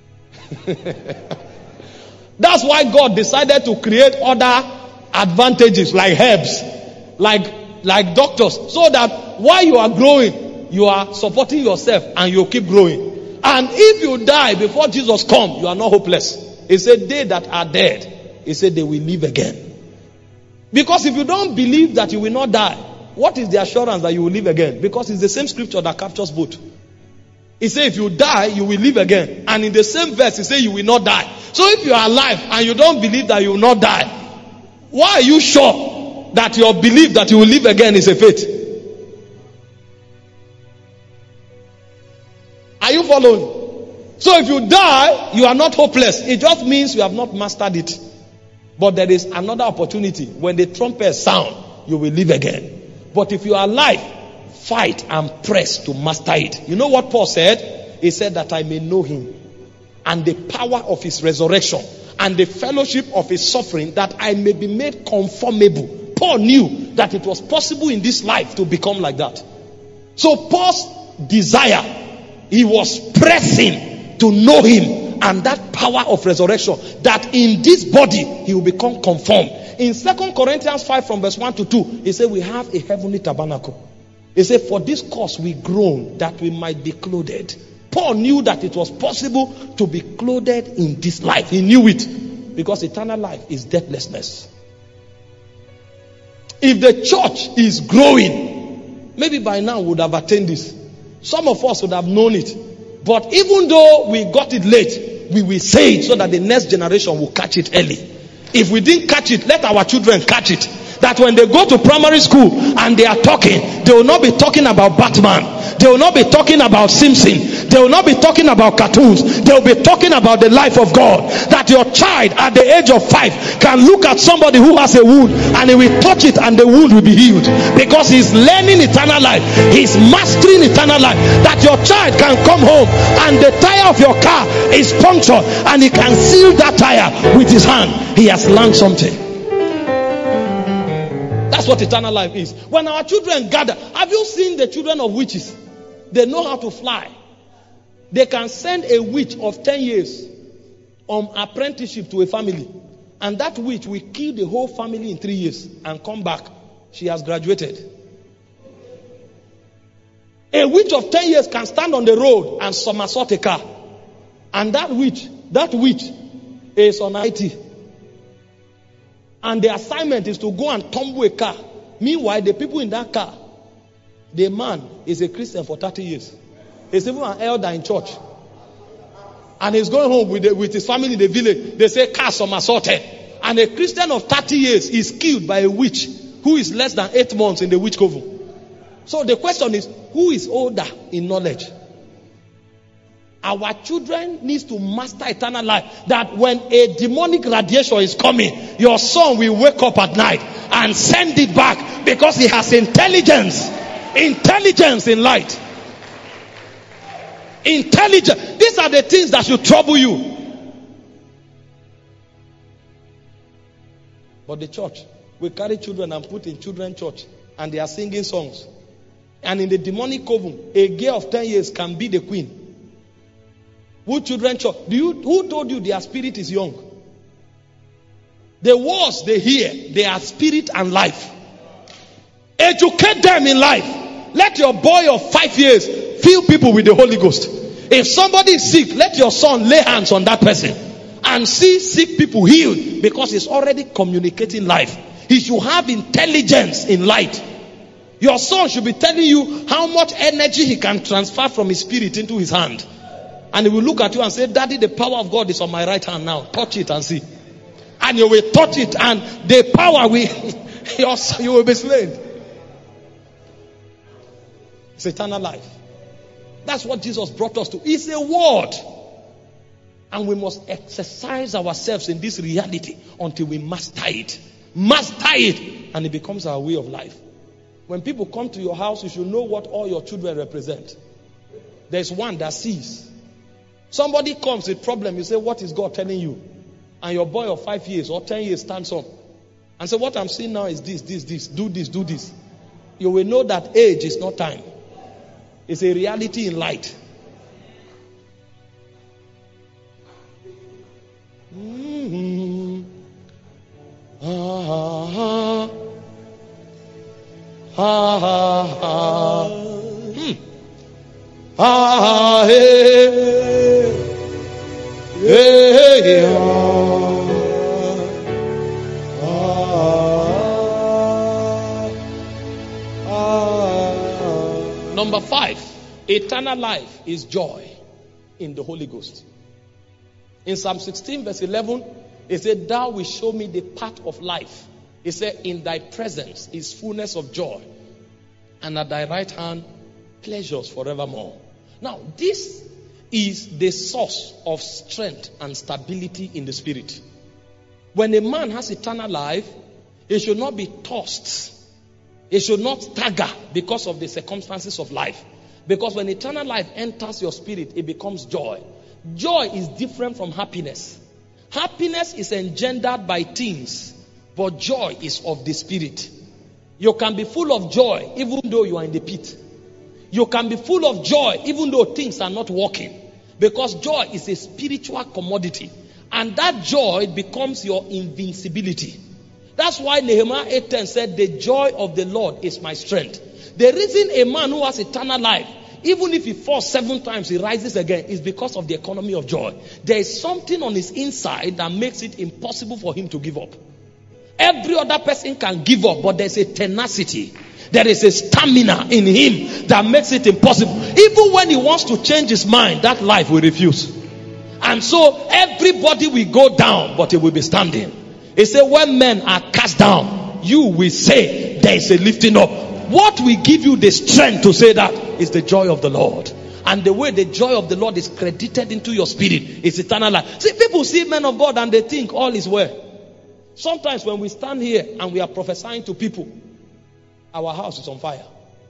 That's why God decided to create other advantages like herbs, like like doctors, so that while you are growing, you are supporting yourself and you keep growing. And if you die before Jesus comes, you are not hopeless. He said, they that are dead, he said they will live again. Because if you don't believe that you will not die, what is the assurance that you will live again? Because it's the same scripture that captures both. He said if you die, you will live again. And in the same verse, he said you will not die. So if you are alive and you don't believe that you will not die, why are you sure that your belief that you will live again is a faith? Are you following? So if you die, you are not hopeless. It just means you have not mastered it. But there is another opportunity. When the trumpet sound, you will live again. But if you are alive, fight and press to master it. You know what Paul said? He said that I may know him and the power of his resurrection and the fellowship of his suffering, that I may be made conformable. Paul knew that it was possible in this life to become like that. So Paul's desire, he was pressing to know him and that power of resurrection, that in this body he will become conformed. In Second Corinthians five from verse one to two, he said we have a heavenly tabernacle. He said for this cause we groan, that we might be clothed. Paul knew that it was possible to be clothed in this life. He knew it, because eternal life is deathlessness. If the church is growing, maybe by now we would have attained this. Some of us would have known it. But even though we got it late, we will say it so that the next generation will catch it early. If we didn't catch it, let our children catch it. That when they go to primary school and they are talking, they will not be talking about Batman. They will not be talking about Simpson. They will not be talking about cartoons. They will be talking about the life of God. That your child at the age of five can look at somebody who has a wound and he will touch it and the wound will be healed. Because he's learning eternal life. He's mastering eternal life. That your child can come home and the tire of your car is punctured and he can seal that tire with his hand. He has learned something. That's what eternal life is. When our children gather, have you seen the children of witches? They know how to fly. They can send a witch of ten years on apprenticeship to a family, and that witch will kill the whole family in three years and come back. She has graduated. A witch of ten years can stand on the road and somersault a car, and that witch, that witch is on I T. And the assignment is to go and tumble a car. Meanwhile, the people in that car, the man is a Christian for thirty years. He's even an elder in church. And he's going home with, the, with his family in the village. They say car somersaulted. And a Christian of thirty years is killed by a witch who is less than eight months in the witch coven. So the question is, who is older in knowledge? Our children needs to master eternal life. That when a demonic radiation is coming, your son will wake up at night and send it back, because he has intelligence. Intelligence in light. Intelligence. These are the things that should trouble you. But the church, we carry children and put in children's church, and they are singing songs. And in the demonic coven, a girl of ten years can be the queen. Who children church? Do you, who told you their spirit is young? The words they hear, they are spirit and life. Educate them in life. Let your boy of five years fill people with the Holy Ghost. If somebody is sick, let your son lay hands on that person and see sick people healed, because he's already communicating life. He should have intelligence in light. Your son should be telling you how much energy he can transfer from his spirit into his hand. And he will look at you and say, Daddy, the power of God is on my right hand now. Touch it and see. And you will touch it and the power will, you will be slain. It's eternal life. That's what Jesus brought us to. It's a word. And we must exercise ourselves in this reality until we master it. Master it. And it becomes our way of life. When people come to your house, you should know what all your children represent. There's one that sees. Somebody comes with a problem, you say, what is God telling you? And your boy of five years or ten years stands up and say, what I'm seeing now is this, this, this, do this, do this. You will know that age is not time. It's a reality in light. Mm-hmm. Ah, ah, ah, ah. Hmm. Ah, hey, hey, hey, ah, ah, ah. Number five, eternal life is joy in the Holy Ghost. In Psalm sixteen verse eleven, it said, thou wilt show me the path of life. It said, in thy presence is fullness of joy, and at thy right hand pleasures forevermore. Now, this is the source of strength and stability in the spirit. When a man has eternal life, he should not be tossed. He should not stagger because of the circumstances of life. Because when eternal life enters your spirit, it becomes joy. Joy is different from happiness. Happiness is engendered by things, but joy is of the spirit. You can be full of joy even though you are in the pit. You can be full of joy even though things are not working. Because joy is a spiritual commodity. And that joy becomes your invincibility. That's why Nehemiah eight ten said, the joy of the Lord is my strength. The reason a man who has eternal life, even if he falls seven times, he rises again, is because of the economy of joy. There is something on his inside that makes it impossible for him to give up. Every other person can give up, but there's a tenacity. There is a stamina in him that makes it impossible. Even when he wants to change his mind, that life will refuse. And so everybody will go down, but he will be standing. He said, when men are cast down, you will say there is a lifting up. What will give you the strength to say that is the joy of the Lord. And the way the joy of the Lord is credited into your spirit is eternal life. See, people see men of God and they think all is well. Sometimes when we stand here and we are prophesying to people, our house is on fire.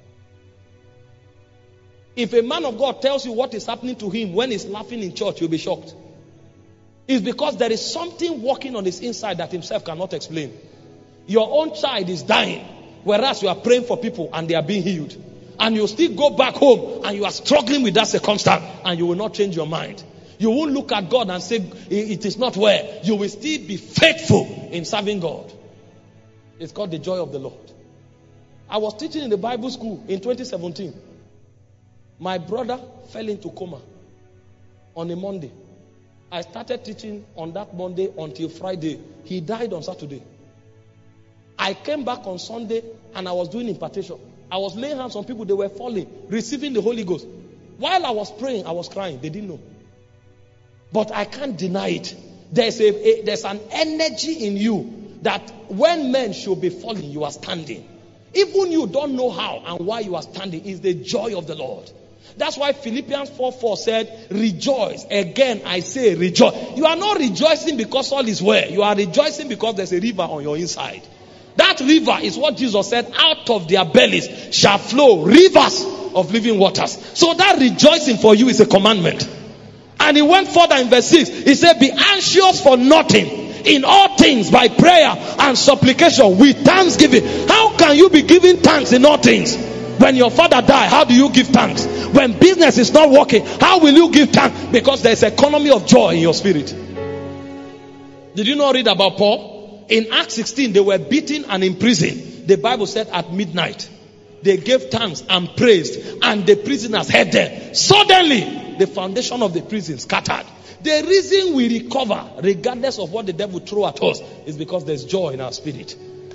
If a man of God tells you what is happening to him when he's laughing in church, you'll be shocked. It's because there is something working on his inside that himself cannot explain. Your own child is dying, whereas you are praying for people and they are being healed. And you still go back home and you are struggling with that circumstance and you will not change your mind. You won't look at God and say it is not well. You will still be faithful in serving God. It's called the joy of the Lord. I was teaching in the Bible school in twenty seventeen. My brother fell into coma on a Monday. I started teaching on that Monday until Friday. He died on Saturday. I came back on Sunday and I was doing impartation. I was laying hands on people, they were falling, receiving the Holy Ghost. While I was praying, I was crying. They didn't know. But I can't deny it. There's a, a there's an energy in you that when men should be falling, you are standing. Even you don't know how and why you are standing. Is the joy of the Lord. That's why Philippians four four said, rejoice. Again, I say rejoice. You are not rejoicing because all is well. You are rejoicing because there's a river on your inside. That river is what Jesus said, out of their bellies shall flow rivers of living waters. So that rejoicing for you is a commandment. And he went further in verse six. He said, be anxious for nothing. In all things by prayer and supplication with thanksgiving. How can you be giving thanks in all things? When your father died, how do you give thanks? When business is not working, how will you give thanks? Because there's economy of joy in your spirit. Did you not read about Paul? In Acts sixteen, they were beaten and imprisoned. The Bible said at midnight, they gave thanks and praised, and the prisoners heard them. Suddenly, the foundation of the prison scattered. The reason we recover, regardless of what the devil throw at us, is because there's joy in our spirit.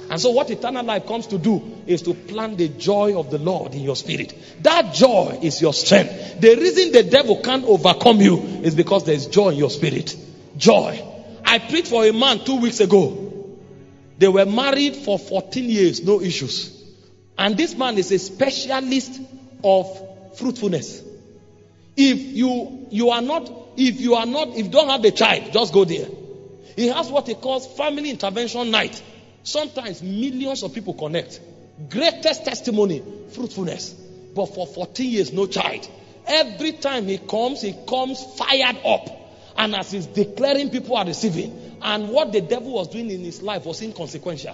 And so what eternal life comes to do is to plant the joy of the Lord in your spirit. That joy is your strength. The reason the devil can't overcome you is because there is joy in your spirit. Joy. I preached for a man two weeks ago. They were married for fourteen years, no issues. And this man is a specialist of fruitfulness. If you you are not, if you are not, if you don't have a child, just go there. He has what he calls family intervention night. Sometimes millions of people connect. Greatest testimony, fruitfulness. But for fourteen years, no child. Every time he comes, he comes fired up. And as he's declaring, people are receiving. And what the devil was doing in his life was inconsequential.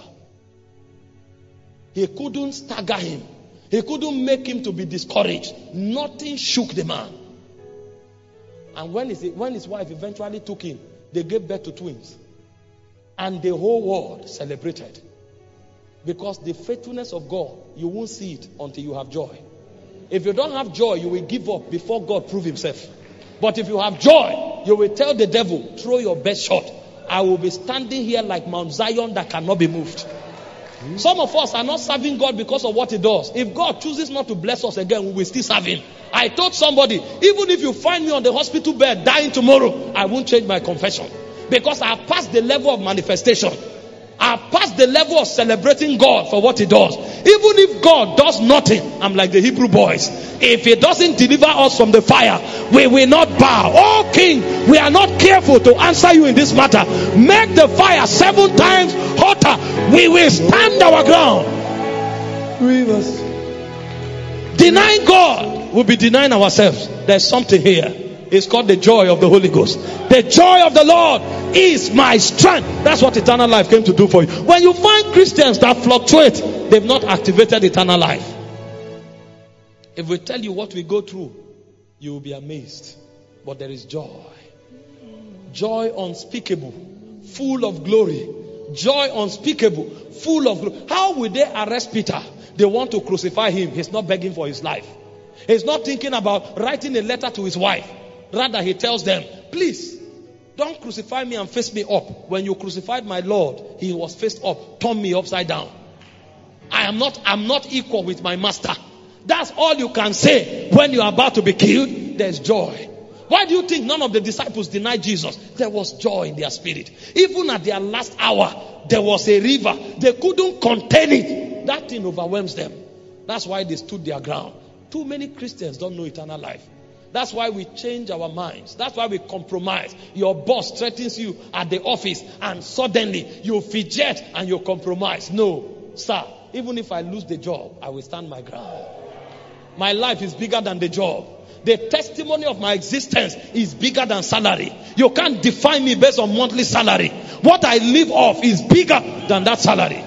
He couldn't stagger him. He couldn't make him to be discouraged. Nothing shook the man. And when his, when his wife eventually took him, they gave birth to twins. And the whole world celebrated. Because the faithfulness of God, you won't see it until you have joy. If you don't have joy, you will give up before God prove himself. But if you have joy, you will tell the devil, throw your best shot. I will be standing here like Mount Zion that cannot be moved. Mm-hmm. Some of us are not serving God because of what he does. If God chooses not to bless us again, we will still serve him. I told somebody, even if you find me on the hospital bed dying tomorrow, I won't change my confession. Because I have passed the level of manifestation. I have passed the level of celebrating God for what he does. Even if God does nothing, I'm like the Hebrew boys. If he doesn't deliver us from the fire, we will not bow. Oh King, we are not careful to answer you in this matter. Make the fire seven times hotter. We will stand our ground. Rivers. Denying God will be denying ourselves. There's something here. It's called the joy of the Holy Ghost. The joy of the Lord is my strength. That's what eternal life came to do for you. When you find Christians that fluctuate, they've not activated eternal life. If we tell you what we go through, you will be amazed. But there is joy. Joy unspeakable, full of glory. Joy unspeakable, full of glory. How will they arrest Peter? They want to crucify him. He's not begging for his life. He's not thinking about writing a letter to his wife. Rather, he tells them, please, don't crucify me and face me up. When you crucified my Lord, he was faced up, turned me upside down. I am not, I'm not equal with my master. That's all you can say when you are about to be killed. There's joy. Why do you think none of the disciples denied Jesus? There was joy in their spirit. Even at their last hour, there was a river. They couldn't contain it. That thing overwhelms them. That's why they stood their ground. Too many Christians don't know eternal life. That's why we change our minds. That's why we compromise. Your boss threatens you at the office and suddenly you fidget and you compromise. No, sir. Even if I lose the job, I will stand my ground. My life is bigger than the job. The testimony of my existence is bigger than salary. You can't define me based on monthly salary. What I live off is bigger than that salary.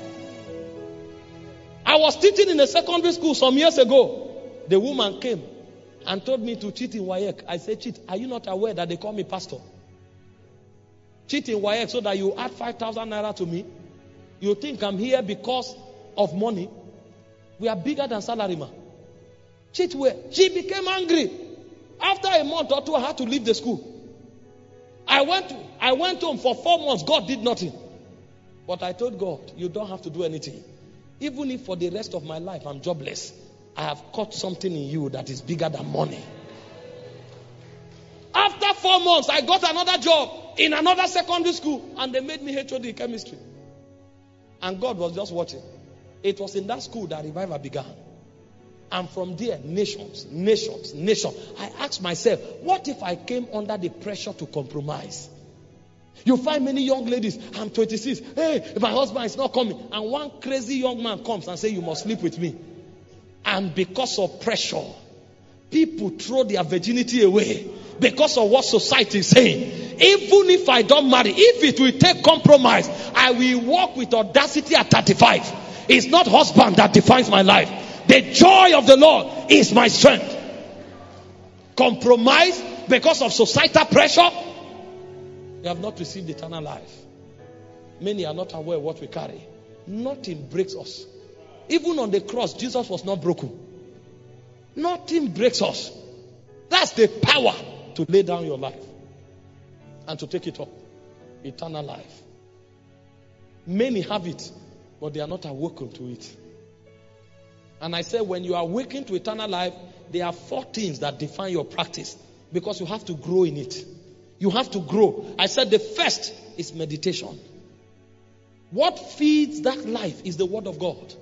I was teaching in a secondary school some years ago. The woman came and told me to cheat in W A E C. I said, cheat, are you not aware that they call me pastor? Cheat in W A E C so that you add five thousand naira to me? You think I'm here because of money? We are bigger than salary, man. Cheat where? She became angry. After a month or two, I had to leave the school. I went, to, I went home for four months. God did nothing. But I told God, you don't have to do anything. Even if for the rest of my life I'm jobless, I have caught something in you that is bigger than money. After four months, I got another job in another secondary school, and they made me H O D chemistry. And God was just watching. It was in that school that revival began. And from there, nations, nations, nations. I asked myself, what if I came under the pressure to compromise? You find many young ladies, I'm twenty-six, hey, my husband is not coming. And one crazy young man comes and says, you must sleep with me. And because of pressure, people throw their virginity away because of what society is saying. Even if I don't marry, if it will take compromise, I will walk with audacity at thirty-five. It's not husband that defines my life. The joy of the Lord is my strength. Compromise because of societal pressure, you have not received eternal life. Many are not aware of what we carry. Nothing breaks us. Even on the cross, Jesus was not broken. Nothing breaks us. That's the power to lay down your life and to take it up. Eternal life. Many have it, but they are not awoken to it. And I said, when you are awakened to eternal life, there are four things that define your practice, because you have to grow in it. You have to grow. I said the first is meditation. What feeds that life is the word of God.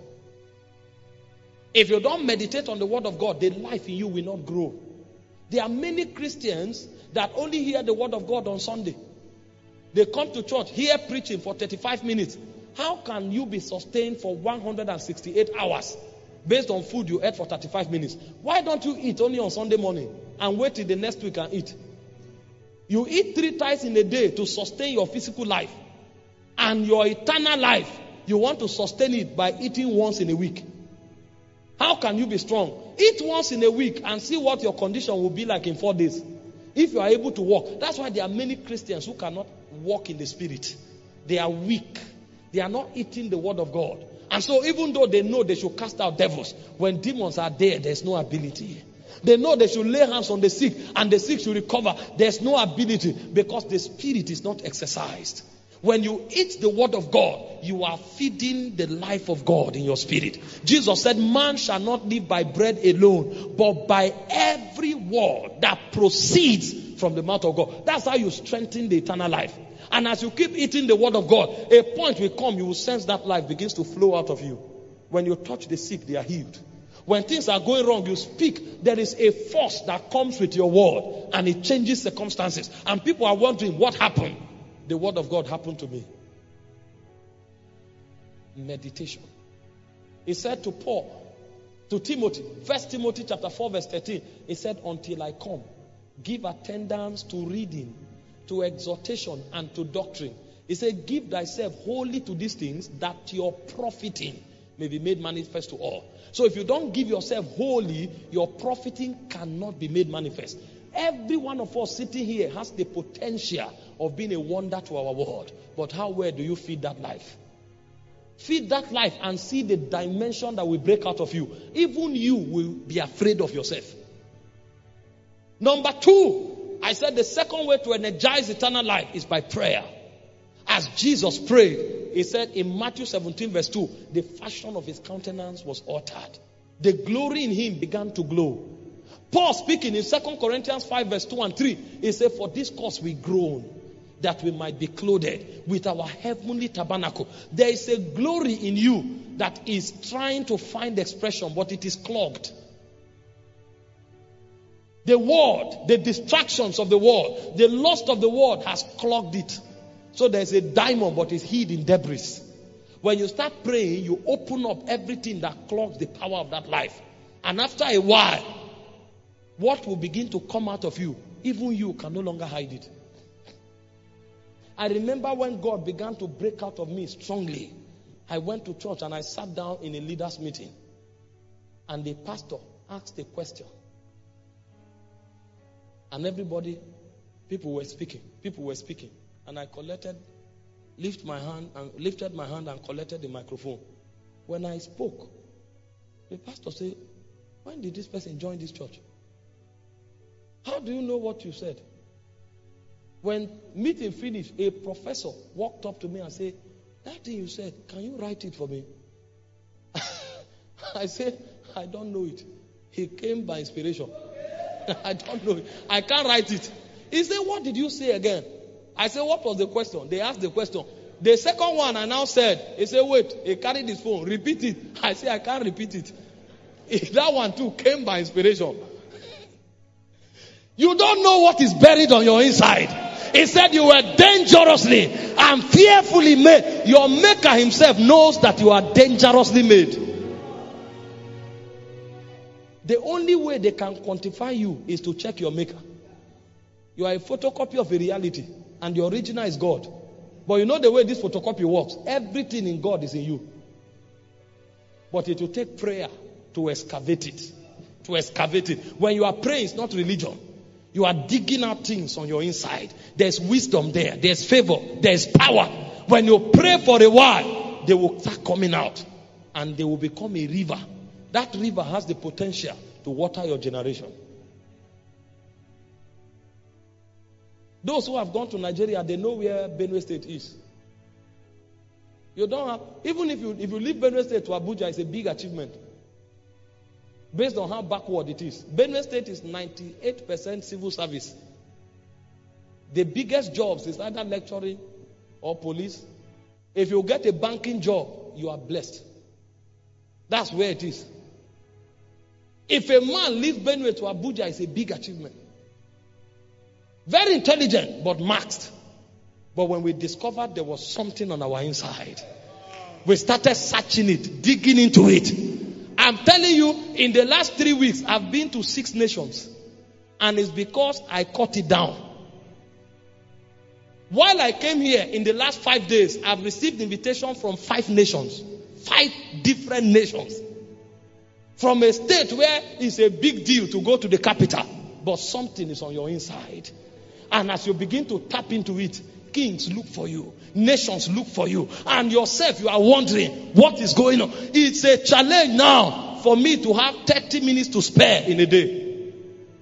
If you don't meditate on the word of God, the life in you will not grow. There are many Christians that only hear the word of God on Sunday. They come to church, hear preaching for thirty-five minutes. How can you be sustained for one hundred sixty-eight hours based on food you ate for thirty-five minutes? Why don't you eat only on Sunday morning and wait till the next week and eat? You eat three times in a day to sustain your physical life. And your eternal life, you want to sustain it by eating once in a week. How can you be strong? Eat once in a week and see what your condition will be like in four days. If you are able to walk. That's why there are many Christians who cannot walk in the spirit. They are weak. They are not eating the word of God. And so even though they know they should cast out devils, when demons are there, there's no ability. They know they should lay hands on the sick and the sick should recover. There's no ability because the spirit is not exercised. When you eat the word of God, you are feeding the life of God in your spirit. Jesus said, man shall not live by bread alone, but by every word that proceeds from the mouth of God. That's how you strengthen the eternal life. And as you keep eating the word of God, a point will come, you will sense that life begins to flow out of you. When you touch the sick, they are healed. When things are going wrong, you speak. There is a force that comes with your word and it changes circumstances. And people are wondering what happened. The word of God happened to me. Meditation. He said to Paul, to Timothy, First Timothy chapter four verse thirteen, he said, until I come, give attendance to reading, to exhortation, and to doctrine. He said, give thyself wholly to these things, that your profiting may be made manifest to all. So if you don't give yourself wholly, your profiting cannot be made manifest. Every one of us sitting here has the potential of being a wonder to our world. But how well do you feed that life? Feed that life and see the dimension that will break out of you. Even you will be afraid of yourself. Number two, I said the second way to energize eternal life is by prayer. As Jesus prayed, he said in Matthew seventeen verse two, the fashion of his countenance was altered. The glory in him began to glow. Paul speaking in Second Corinthians five verse two and three, he said, for this cause we groan, that we might be clothed with our heavenly tabernacle. There is a glory in you that is trying to find expression, but it is clogged. The world, the distractions of the world, the lust of the world has clogged it. So there's a diamond, but it's hid in debris. When you start praying, you open up everything that clogs the power of that life. And after a while, what will begin to come out of you, even you can no longer hide it. I remember when God began to break out of me strongly. I went to church and I sat down in a leaders meeting. And the pastor asked a question. And everybody, people were speaking. People were speaking. And I collected, lift my hand and lifted my hand and collected the microphone. When I spoke, the pastor said, when did this person join this church? How do you know what you said? When meeting finished, a professor walked up to me and said, that thing you said, can you write it for me? I said, I don't know it. He came by inspiration. I don't know it. I can't write it. He said, what did you say again? I said, what was the question? They asked the question. The second one I now said, he said, wait, he carried his phone, repeat it. I said, I can't repeat it. That one too came by inspiration. You don't know what is buried on your inside. He said you were dangerously and fearfully made. Your maker himself knows that you are dangerously made. The only way they can quantify you is to check your maker. You are a photocopy of a reality and the original is God. But you know the way this photocopy works. Everything in God is in you. But it will take prayer to excavate it. To excavate it. When you are praying, it's not religion. You are digging out things on your inside. There's wisdom there. There's favor. There's power. When you pray for a while, they will start coming out. And they will become a river. That river has the potential to water your generation. Those who have gone to Nigeria, they know where Benue State is. You don't have, even if you if you leave Benue State to Abuja, it's a big achievement. Based on how backward it is. Benue State is ninety-eight percent civil service. The biggest jobs is either lecturing or police. If you get a banking job, you are blessed. That's where it is. If a man leaves Benue to Abuja, it's a big achievement. Very intelligent, but maxed. But when we discovered there was something on our inside, we started searching it, digging into it. I'm telling you, in the last three weeks, I've been to six nations. And it's because I cut it down. While I came here, in the last five days, I've received invitation from five nations. Five different nations. From a state where it's a big deal to go to the capital. But something is on your inside. And as you begin to tap into it, kings look for you. Nations look for you. And yourself, you are wondering what is going on. It's a challenge now for me to have thirty minutes to spare in a day.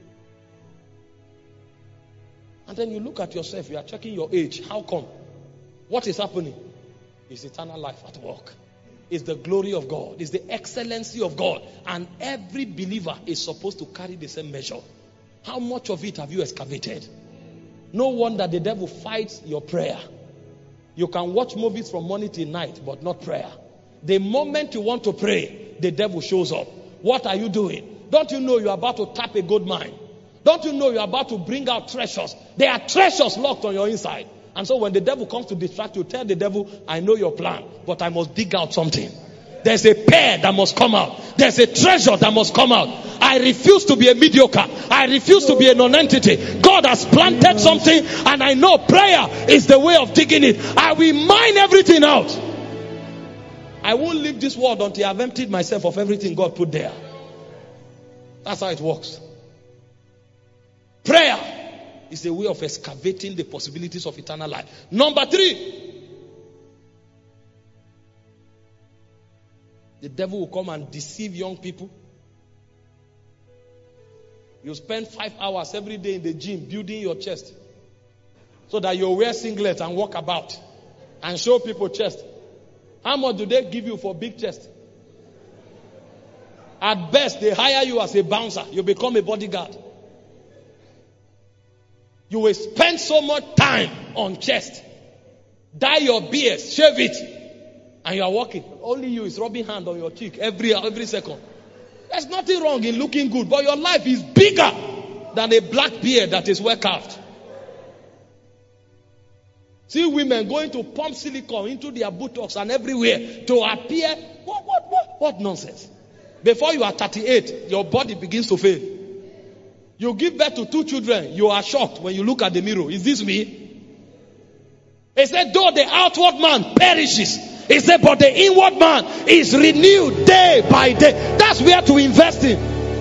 And then you look at yourself, you are checking your age. How come? What is happening? It's eternal life at work. It's the glory of God. It's the excellency of God. And every believer is supposed to carry the same measure. How much of it have you excavated? No wonder the devil fights your prayer. You can watch movies from morning till night, but not prayer. The moment you want to pray, the devil shows up. What are you doing? Don't you know you're about to tap a gold mine? Don't you know you're about to bring out treasures? There are treasures locked on your inside. And so when the devil comes to distract you, tell the devil, I know your plan, but I must dig out something. There's a pear that must come out. There's a treasure that must come out. I refuse to be a mediocre. I refuse to be a non-entity. God has planted something, and I know prayer is the way of digging it. I will mine everything out. I won't leave this world until I've emptied myself of everything God put there. That's how it works. Prayer is a way of excavating the possibilities of eternal life. Number three, the devil will come and deceive young people. You spend five hours every day in the gym building your chest so that you'll wear singlet and walk about and show people chest. How much do they give you for big chest? At best, they hire you as a bouncer. You become a bodyguard. You will spend so much time on chest. Dye your beard, shave it. And you are walking. Only you is rubbing hand on your cheek every every second. There's nothing wrong in looking good, but your life is bigger than a black beard that is well carved. See women going to pump silicone into their buttocks and everywhere to appear. What, what, what, what nonsense? Before you are thirty-eight, your body begins to fail. You give birth to two children, you are shocked when you look at the mirror. Is this me? He said, though the outward man perishes, he said, but the inward man is renewed day by day. That's where to invest in.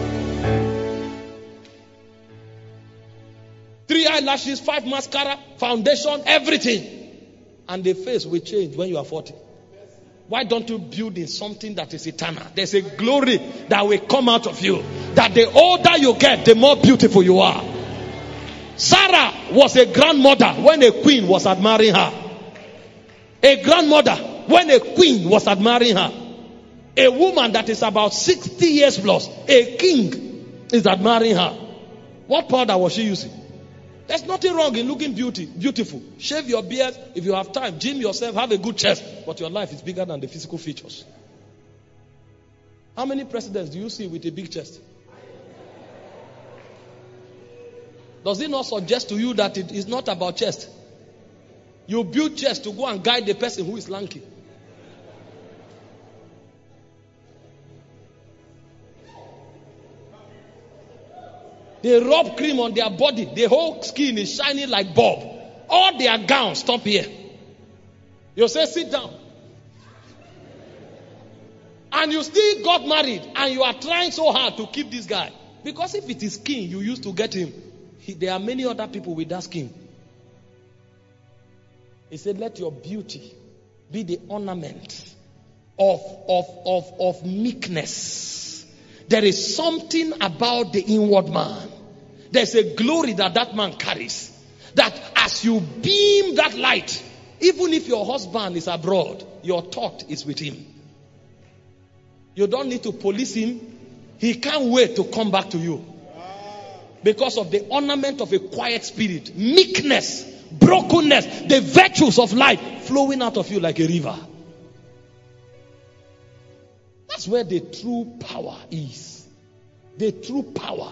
Three eyelashes, five mascara, foundation, everything. And the face will change when you are forty. Why don't you build in something that is eternal? There's a glory that will come out of you. That the older you get, the more beautiful you are. Sarah was a grandmother when a queen was admiring her. A grandmother when a queen was admiring her. A woman that is about sixty years plus, a king is admiring her. What powder was she using? There's nothing wrong in looking beauty, beautiful. Shave your beard if you have time. Gym yourself, have a good chest. But your life is bigger than the physical features. How many presidents do you see with a big chest? Does it not suggest to you that it is not about chest? You build chest to go and guide the person who is lanky. They rub cream on their body. The whole skin is shining like bulb. All their gowns stop here. You say, sit down. And you still got married. And you are trying so hard to keep this guy. Because if it is skin you used to get him, he, there are many other people with that skin. He said, let your beauty be the ornament of, of, of, of meekness. There is something about the inward man. There's a glory that that man carries. That as you beam that light, Even if your husband is abroad, your thought is with him. You don't need to police him. He can't wait to come back to you. Because of the ornament of a quiet spirit, meekness, brokenness, the virtues of life flowing out of you like a river. That's where the true power is. The true power.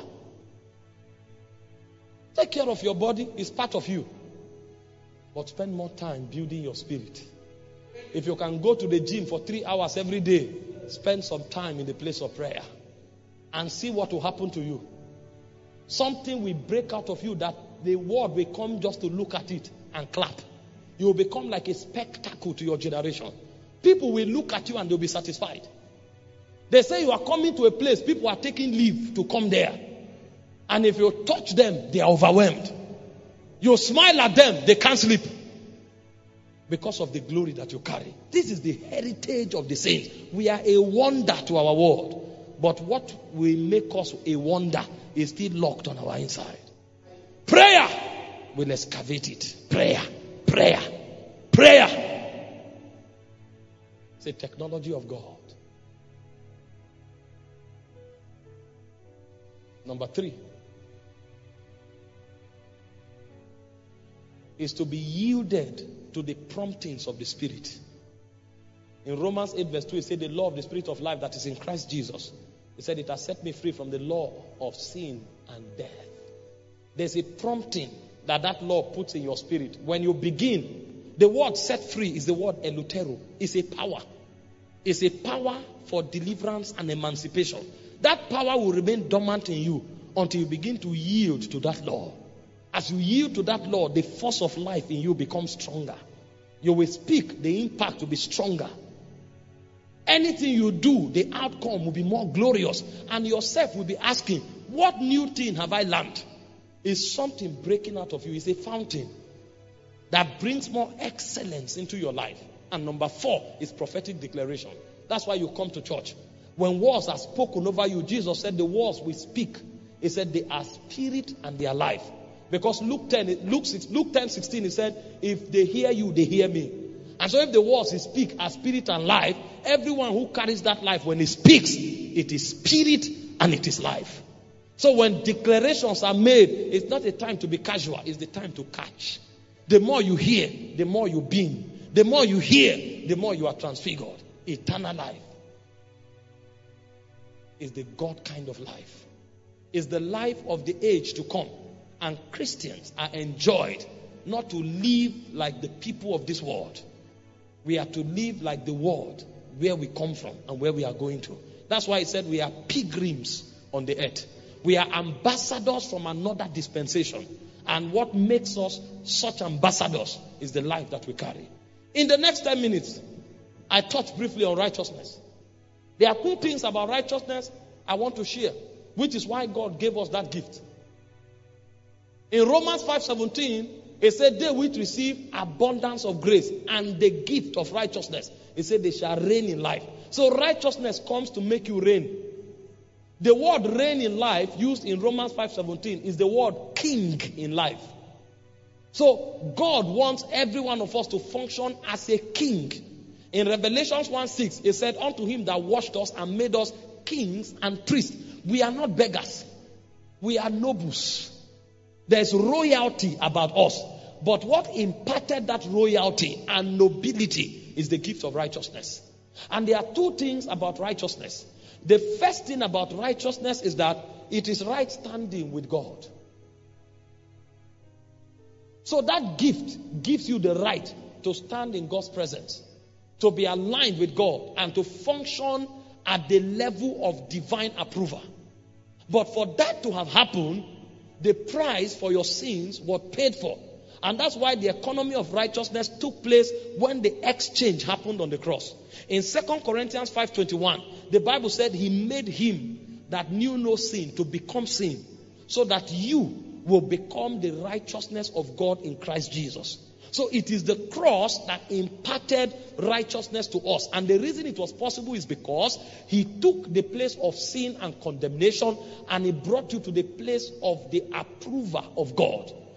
Take care of your body, it's part of you. But spend more time building your spirit. If you can go to the gym for three hours every day, spend some time in the place of prayer and see what will happen to you. Something will break out of you that the world will come just to look at it and clap. You will become like a spectacle to your generation. People will look at you and they'll be satisfied. They say you are coming to a place, people are taking leave to come there. And if you touch them, they are overwhelmed. You smile at them, they can't sleep. Because of the glory that you carry. This is the heritage of the saints. We are a wonder to our world. But what will make us a wonder is still locked on our inside. Prayer will excavate it. Prayer, prayer, prayer. It's a technology of God. Number three is to be yielded to the promptings of the Spirit. In Romans eight verse two, it said the law of the Spirit of life that is in Christ Jesus. It said it has set me free from the law of sin and death. There's a prompting that that law puts in your spirit. When you begin, the word set free is the word elutero. It's a power. It's a power for deliverance and emancipation. That power will remain dormant in you until you begin to yield to that law. As you yield to that law, the force of life in you becomes stronger. You will speak, the impact will be stronger. Anything you do, the outcome will be more glorious. And yourself will be asking, what new thing have I learned? Is something breaking out of you. It's a fountain that brings more excellence into your life. And number four is prophetic declaration. That's why you come to church. When words are spoken over you, Jesus said the words we speak, he said they are spirit and they are life. Because Luke ten, Luke six, Luke ten sixteen, he said, if they hear you, they hear me. And so if the words he speak are spirit and life, everyone who carries that life, when he speaks, it is spirit and it is life. So when declarations are made, it's not a time to be casual, it's the time to catch. The more you hear, the more you beam. The more you hear, the more you are transfigured. Eternal life is the God kind of life. It's the life of the age to come. And Christians are enjoyed not to live like the people of this world. We are to live like the world where we come from and where we are going to. That's why he said we are pilgrims on the earth. We are ambassadors from another dispensation. And what makes us such ambassadors is the life that we carry. In the next ten minutes, I touch briefly on righteousness. There are two things about righteousness I want to share, which is why God gave us that gift. In Romans five seventeen, it said they which receive abundance of grace and the gift of righteousness, it said they shall reign in life. So righteousness comes to make you reign. The word reign in life used in Romans five seventeen is the word king in life. So God wants every one of us to function as a king. In Revelations one six, it said, unto him that washed us and made us kings and priests. We are not beggars. We are nobles. There's royalty about us. But what imparted that royalty and nobility is the gift of righteousness. And there are two things about righteousness. The first thing about righteousness is that it is right standing with God. So that gift gives you the right to stand in God's presence, to be aligned with God, and to function at the level of divine approval. But for that to have happened, the price for your sins was paid for. And that's why the economy of righteousness took place when the exchange happened on the cross. In Second Corinthians five twenty-one, the Bible said he made him that knew no sin to become sin, so that you will become the righteousness of God in Christ Jesus. So it is the cross that imparted righteousness to us. And the reason it was possible is because he took the place of sin and condemnation and he brought you to the place of the approval of God.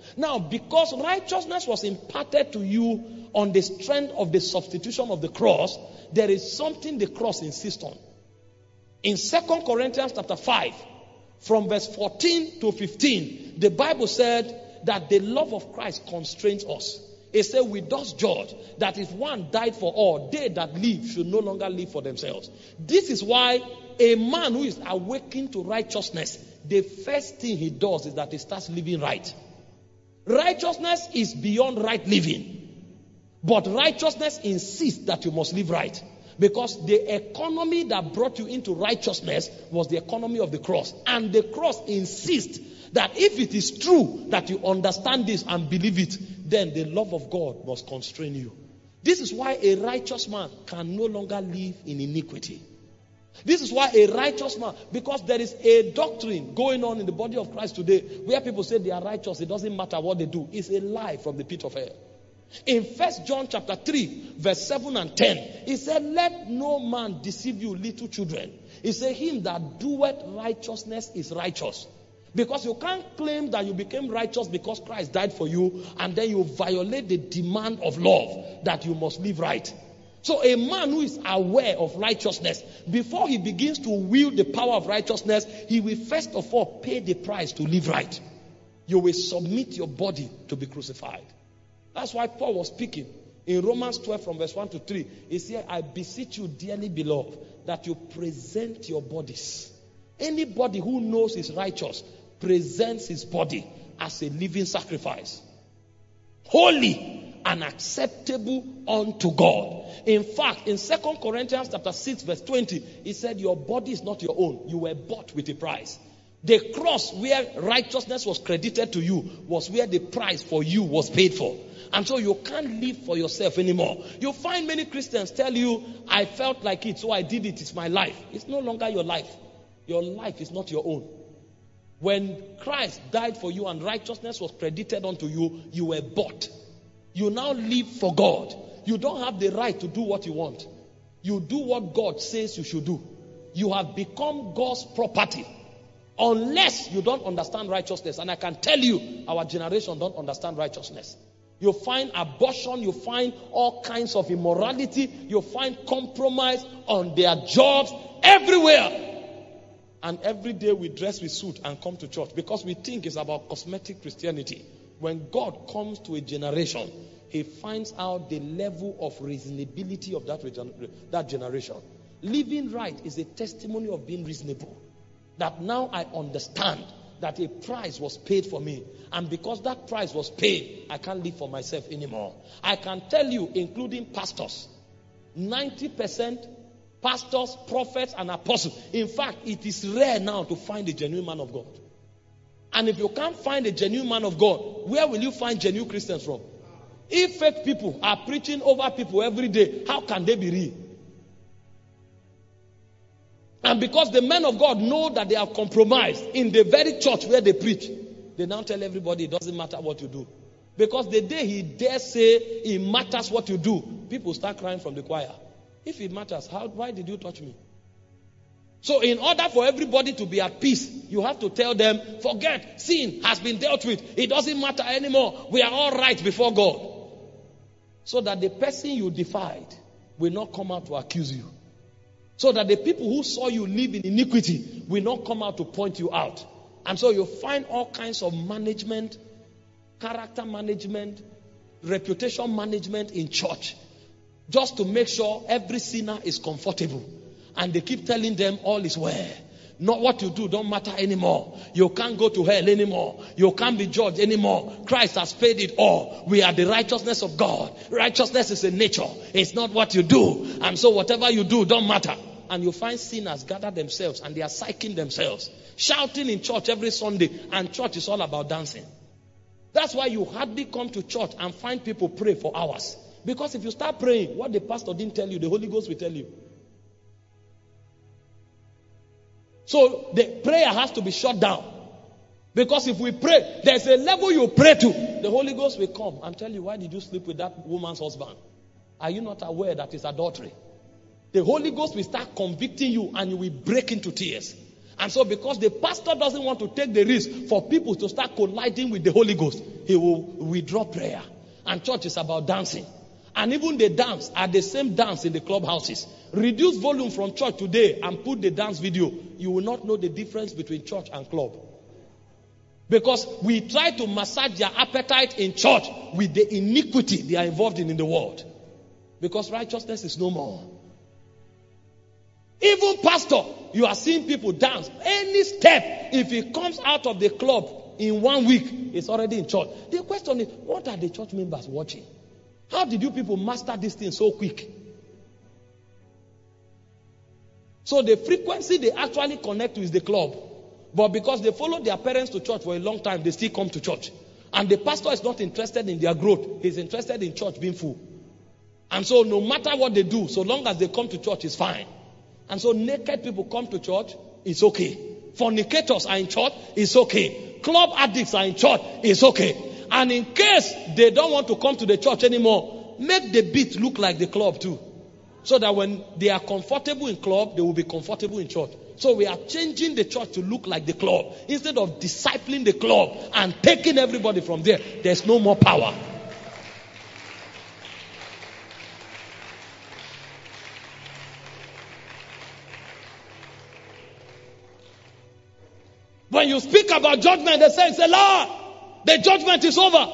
Now, because righteousness was imparted to you on the strength of the substitution of the cross, there is something the cross insists on. In Second Corinthians chapter five, from verse fourteen to fifteen, the Bible said that the love of Christ constrains us. It said, we thus judge that if one died for all, they that live should no longer live for themselves. This is why a man who is awakened to righteousness, the first thing he does is that he starts living right. Righteousness is beyond right living. But righteousness insists that you must live right. Because the economy that brought you into righteousness was the economy of the cross. And the cross insists that if it is true that you understand this and believe it, then the love of God must constrain you. This is why a righteous man can no longer live in iniquity. This is why a righteous man, because there is a doctrine going on in the body of Christ today where people say they are righteous, it doesn't matter what they do. It's a lie from the pit of hell. In First John chapter three, verse seven and ten, he said, let no man deceive you, little children. He said, him that doeth righteousness is righteous. Because you can't claim that you became righteous because Christ died for you, and then you violate the demand of love that you must live right. So a man who is aware of righteousness, before he begins to wield the power of righteousness, he will first of all pay the price to live right. You will submit your body to be crucified. That's why Paul was speaking in Romans twelve from verse one to three. He said, I beseech you, dearly beloved, that you present your bodies. Anybody who knows is righteous presents his body as a living sacrifice, holy and acceptable unto God. In fact, in Second Corinthians chapter six, verse twenty, he said, your body is not your own. You were bought with a price. The cross where righteousness was credited to you was where the price for you was paid for. And so you can't live for yourself anymore. You find many Christians tell you, I felt like it, so I did it. It's my life. It's no longer your life. Your life is not your own. When Christ died for you and righteousness was credited unto you, you were bought. You now live for God. You don't have the right to do what you want. You do what God says you should do. You have become God's property. Unless you don't understand righteousness. And I can tell you, our generation don't understand righteousness. You find abortion, you find all kinds of immorality, you find compromise on their jobs, everywhere. And every day we dress with suit and come to church because we think it's about cosmetic Christianity. When God comes to a generation, he finds out the level of reasonability of that, that generation. Living right is a testimony of being reasonable. That now I understand that a price was paid for me. And because that price was paid, I can't live for myself anymore. I can tell you, including pastors, ninety percent pastors, prophets, and apostles. In fact, it is rare now to find a genuine man of God. And if you can't find a genuine man of God, where will you find genuine Christians from? If fake people are preaching over people every day, how can they be real? And because the men of God know that they have compromised in the very church where they preach, they now tell everybody it doesn't matter what you do. Because the day he dare say it matters what you do, people start crying from the choir. If it matters, how, why did you touch me? So in order for everybody to be at peace, you have to tell them, forget, sin has been dealt with. It doesn't matter anymore. We are all right before God. So that the person you defied will not come out to accuse you. So that the people who saw you live in iniquity will not come out to point you out. And so you find all kinds of management, character management, reputation management in church. Just to make sure every sinner is comfortable. And they keep telling them all is well. Not what you do don't matter anymore. You can't go to hell anymore. You can't be judged anymore. Christ has paid it all. We are the righteousness of God. Righteousness is a nature. It's not what you do. And so whatever you do don't matter. And you find sinners gather themselves and they are psyching themselves. Shouting in church every Sunday. And church is all about dancing. That's why you hardly come to church and find people pray for hours. Because if you start praying, what the pastor didn't tell you, the Holy Ghost will tell you. So the prayer has to be shut down. Because if we pray, there's a level you pray to. The Holy Ghost will come and tell you, why did you sleep with that woman's husband? Are you not aware that it's adultery? The Holy Ghost will start convicting you and you will break into tears. And so because the pastor doesn't want to take the risk for people to start colliding with the Holy Ghost, he will withdraw prayer. And church is about dancing. And even the dance are the same dance in the clubhouses. Reduce volume from church today and put the dance video. You will not know the difference between church and club. Because we try to massage their appetite in church with the iniquity they are involved in in the world. Because righteousness is no more. Even pastor, you are seeing people dance. Any step, if he comes out of the club in one week, it's already in church. The question is, what are the church members watching? How did you people master this thing so quick? So the frequency they actually connect to is the club. But because they follow their parents to church for a long time, they still come to church. And the pastor is not interested in their growth. He's interested in church being full. And so no matter what they do, so long as they come to church, it's fine. And so naked people come to church, it's okay. Fornicators are in church, it's okay. Club addicts are in church, it's okay. And in case they don't want to come to the church anymore, make the beat look like the club too. So that when they are comfortable in club, they will be comfortable in church. So we are changing the church to look like the club. Instead of discipling the club and taking everybody from there, there's no more power. When you speak about judgment, they say, say, Lord, the judgment is over.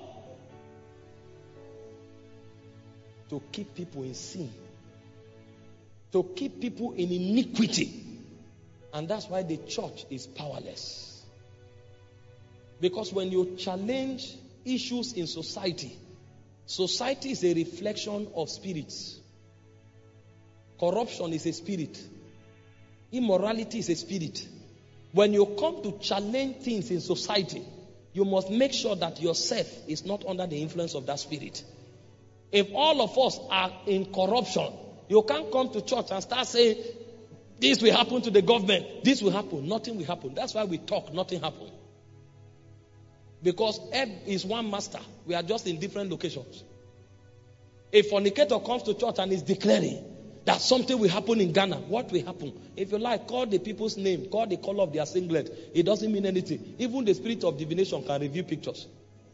To keep people in sin. To keep people in iniquity. And that's why the church is powerless. Because when you challenge issues in society, society is a reflection of spirits. Corruption is a spirit. Immorality is a spirit. When you come to challenge things in society, you must make sure that yourself is not under the influence of that spirit. If all of us are in corruption, you can't come to church and start saying, this will happen to the government, this will happen, nothing will happen. That's why we talk, nothing happens. Because Ebb is one master. We are just in different locations. A fornicator comes to church and is declaring that something will happen in Ghana. What will happen? If you like, call the people's name, call the color of their singlet. It doesn't mean anything. Even the spirit of divination can review pictures.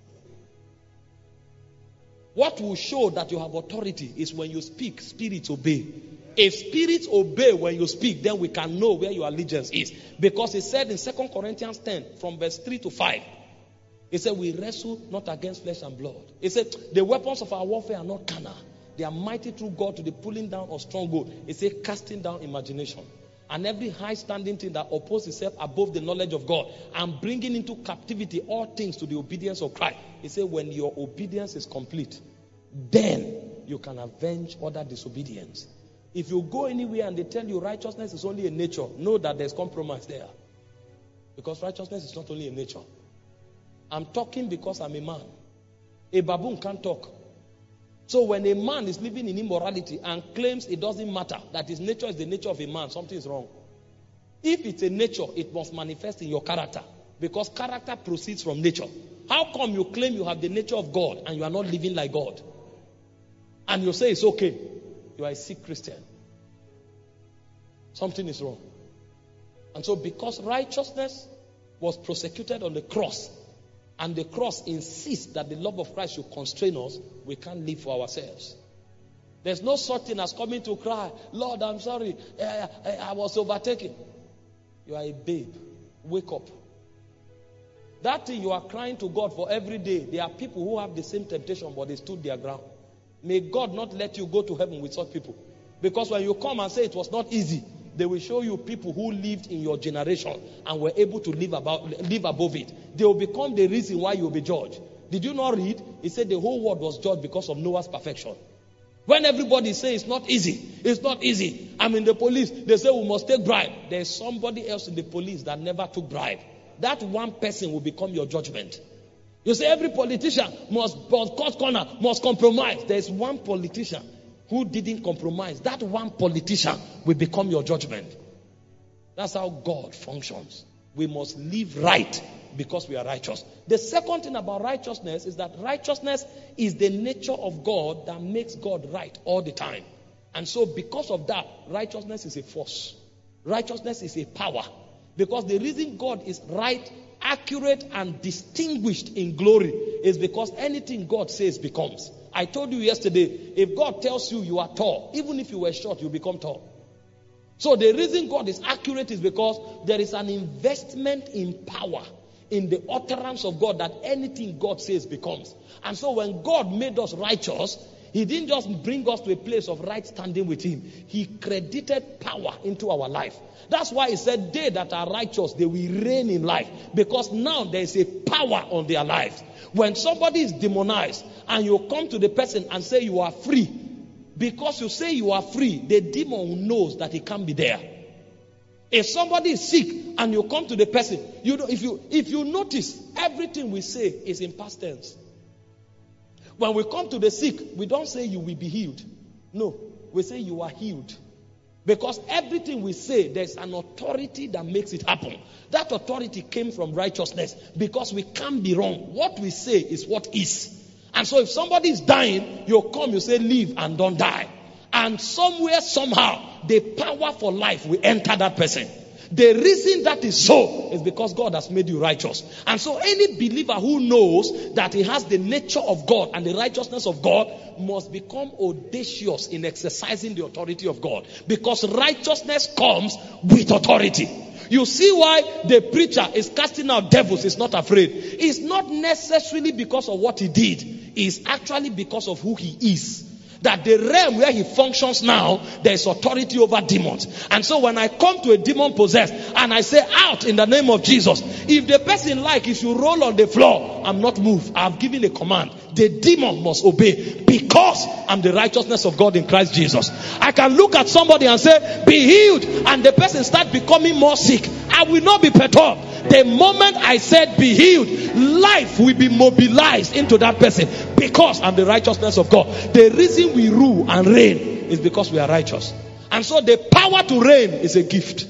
What will show that you have authority is when you speak, spirits obey. If spirits obey when you speak, then we can know where your allegiance is. Because it said in Second Corinthians ten, from verse three to five, it said, we wrestle not against flesh and blood. It said, the weapons of our warfare are not carnal. They are mighty through God to the pulling down of stronghold. It says, casting down imagination. And every high standing thing that opposes itself above the knowledge of God. And bringing into captivity all things to the obedience of Christ. It says, when your obedience is complete, then you can avenge other disobedience. If you go anywhere and they tell you righteousness is only a nature, know that there's compromise there. Because righteousness is not only a nature. I'm talking because I'm a man. A baboon can't talk. So when a man is living in immorality and claims it doesn't matter, that his nature is the nature of a man, something is wrong. If it's a nature, it must manifest in your character. Because character proceeds from nature. How come you claim you have the nature of God and you are not living like God? And you say it's okay. You are a sick Christian. Something is wrong. And so because righteousness was prosecuted on the cross, and the cross insists that the love of Christ should constrain us, we can't live for ourselves. There's no such thing as coming to cry, Lord, I'm sorry, I, I, I was overtaken. You are a babe. Wake up. That thing you are crying to God for every day, there are people who have the same temptation, but they stood their ground. May God not let you go to heaven with such people. Because when you come and say it was not easy, they will show you people who lived in your generation and were able to live about live above it. They will become the reason why you will be judged. Did you not read? It said the whole world was judged because of Noah's perfection. When everybody says it's not easy, it's not easy. I'm in the police, they say we must take bribe. There's somebody else in the police that never took bribe. That one person will become your judgment. You say every politician must, must cut corner, must compromise. There's one politician who didn't compromise. That one politician will become your judgment. That's how God functions. We must live right because we are righteous. The second thing about righteousness is that righteousness is the nature of God that makes God right all the time. And so because of that, righteousness is a force. Righteousness is a power. Because the reason God is right, accurate, and distinguished in glory is because anything God says becomes. I told you yesterday, if God tells you you are tall, even if you were short, you become tall. So the reason God is accurate is because there is an investment in power in the utterance of God that anything God says becomes. And so when God made us righteous, He didn't just bring us to a place of right standing with Him. He credited power into our life. That's why He said, they that are righteous, they will reign in life. Because now there is a power on their lives. When somebody is demonized and you come to the person and say you are free, because you say you are free, the demon knows that he can't be there. If somebody is sick and you come to the person, you know, if you if you notice, everything we say is in past tense. When we come to the sick, we don't say you will be healed. No, we say you are healed. Because everything we say, there's an authority that makes it happen. That authority came from righteousness because we can't be wrong. What we say is what is. And so if somebody is dying, you come, you say live and don't die. And somewhere, somehow, the power for life will enter that person. The reason that is so is because God has made you righteous. And so any believer who knows that he has the nature of God and the righteousness of God must become audacious in exercising the authority of God. Because righteousness comes with authority. You see why the preacher is casting out devils, is not afraid. It's not necessarily because of what he did. It's actually because of who he is. That the realm where he functions now, there is authority over demons. And so when I come to a demon possessed and I say out in the name of Jesus, if the person like, if you roll on the floor, I'm not moved. I've given a command. The demon must obey because I'm the righteousness of God in Christ Jesus. I can look at somebody and say, be healed, and the person start becoming more sick. I will not be perturbed. The moment I said be healed, life will be mobilized into that person because I'm the righteousness of God. The reason we rule and reign is because we are righteous. And so the power to reign is a gift.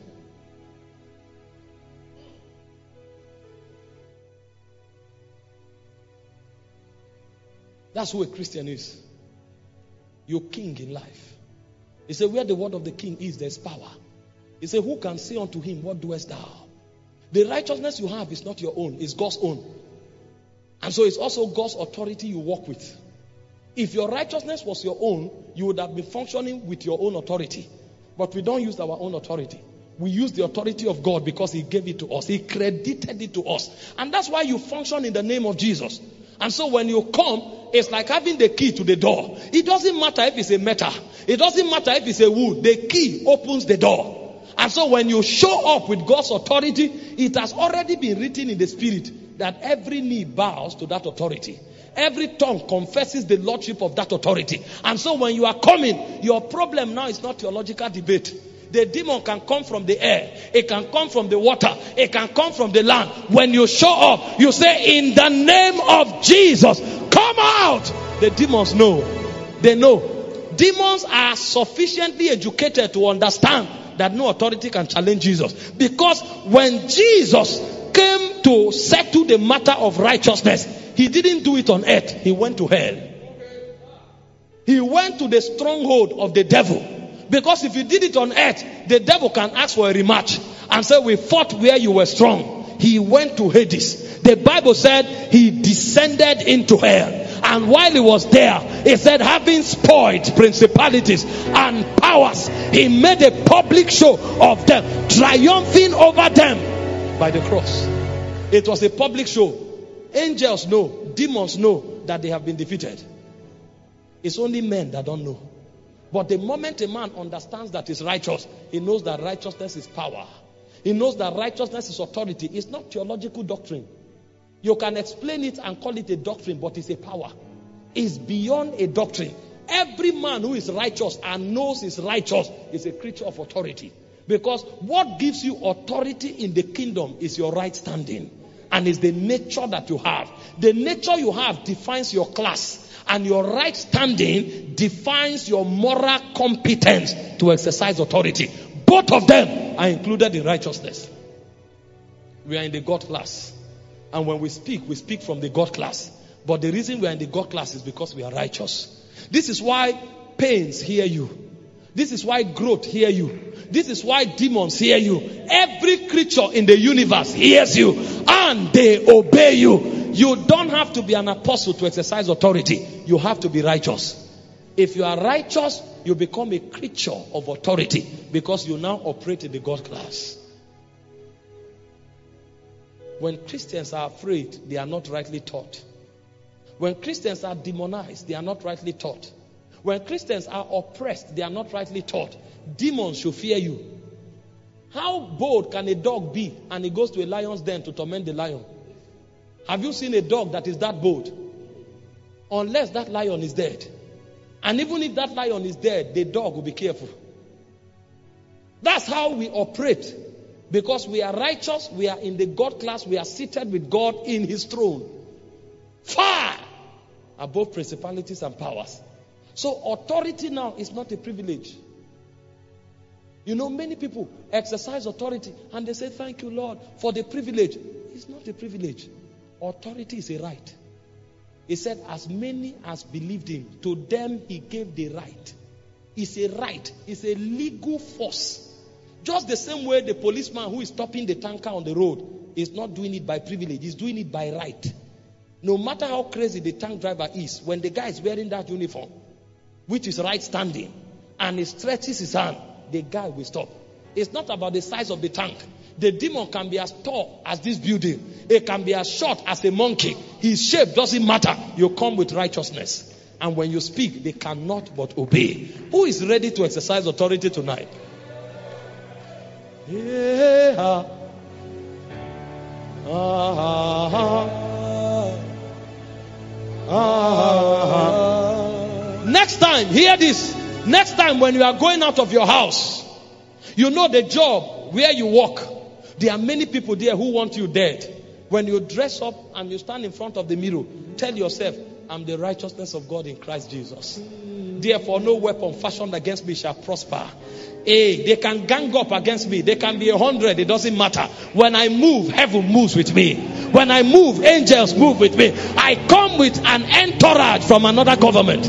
That's who a Christian is. You're king in life. He said, where the word of the king is, there's power. He said, who can say unto him, what doest thou? The righteousness you have is not your own, it's God's own. And so it's also God's authority you walk with. If your righteousness was your own, you would have been functioning with your own authority. But we don't use our own authority. We use the authority of God because He gave it to us. He credited it to us. And that's why you function in the name of Jesus. And so when you come, it's like having the key to the door. It doesn't matter if it's a metal. It doesn't matter if it's a wood. The key opens the door. And so when you show up with God's authority, it has already been written in the spirit that every knee bows to that authority. Every tongue confesses the lordship of that authority. And so when you are coming, your problem now is not theological debate. The demon can come from the air. It can come from the water. It can come from the land. When you show up, you say, in the name of Jesus, come out. The demons know. They know. Demons are sufficiently educated to understand that no authority can challenge Jesus. Because when Jesus came to settle the matter of righteousness, He didn't do it on earth. He went to hell. He went to the stronghold of the devil. Because if He did it on earth, the devil can ask for a rematch and say, we fought where you were strong. He went to Hades. The Bible said He descended into hell. And while He was there, He said, having spoiled principalities and powers, He made a public show of them, triumphing over them by the cross. It was a public show. Angels know, demons know that they have been defeated. It's only men that don't know. But the moment a man understands that he's righteous, he knows that righteousness is power. He knows that righteousness is authority. It's not theological doctrine. You can explain it and call it a doctrine, but it's a power. It's beyond a doctrine. Every man who is righteous and knows he's righteous is a creature of authority. Because what gives you authority in the kingdom is your right standing. And it's the nature that you have. The nature you have defines your class. And your right standing defines your moral competence to exercise authority. Both of them are included in righteousness. We are in the God class. And when we speak, we speak from the God class. But the reason we are in the God class is because we are righteous. This is why pains hear you. This is why growth hear you. This is why demons hear you. Every creature in the universe hears you and they obey you. You don't have to be an apostle to exercise authority. You have to be righteous. If you are righteous, you become a creature of authority because you now operate in the God class. When Christians are afraid, they are not rightly taught. When Christians are demonized, they are not rightly taught. When Christians are oppressed, they are not rightly taught. Demons should fear you. How bold can a dog be and he goes to a lion's den to torment the lion? Have you seen a dog that is that bold? Unless that lion is dead. And even if that lion is dead, the dog will be careful. That's how we operate. Because we are righteous, we are in the God class, we are seated with God in his throne. Far above principalities and powers. So authority now is not a privilege. You know, many people exercise authority and they say, thank you, Lord, for the privilege. It's not a privilege. Authority is a right. He said, as many as believed him, to them he gave the right. It's a right. It's a legal force. Just the same way the policeman who is stopping the tanker on the road is not doing it by privilege. He's doing it by right. No matter how crazy the tank driver is, when the guy is wearing that uniform, which is right standing, and he stretches his hand, the guy will stop. It's not about the size of the tank. The demon can be as tall as this building. It can be as short as a monkey. His shape doesn't matter. You come with righteousness. And when you speak, they cannot but obey. Who is ready to exercise authority tonight? Yeah. Ah, ah, ah. Next time, hear this. Next time when you are going out of your house, you know the job where you work. There are many people there who want you dead. When you dress up and you stand in front of the mirror, tell yourself, I'm the righteousness of God in Christ Jesus. Therefore, no weapon fashioned against me shall prosper. Hey, they can gang up against me. They can be a hundred. It doesn't matter. When I move, heaven moves with me. When I move, angels move with me. I come with an entourage from another government.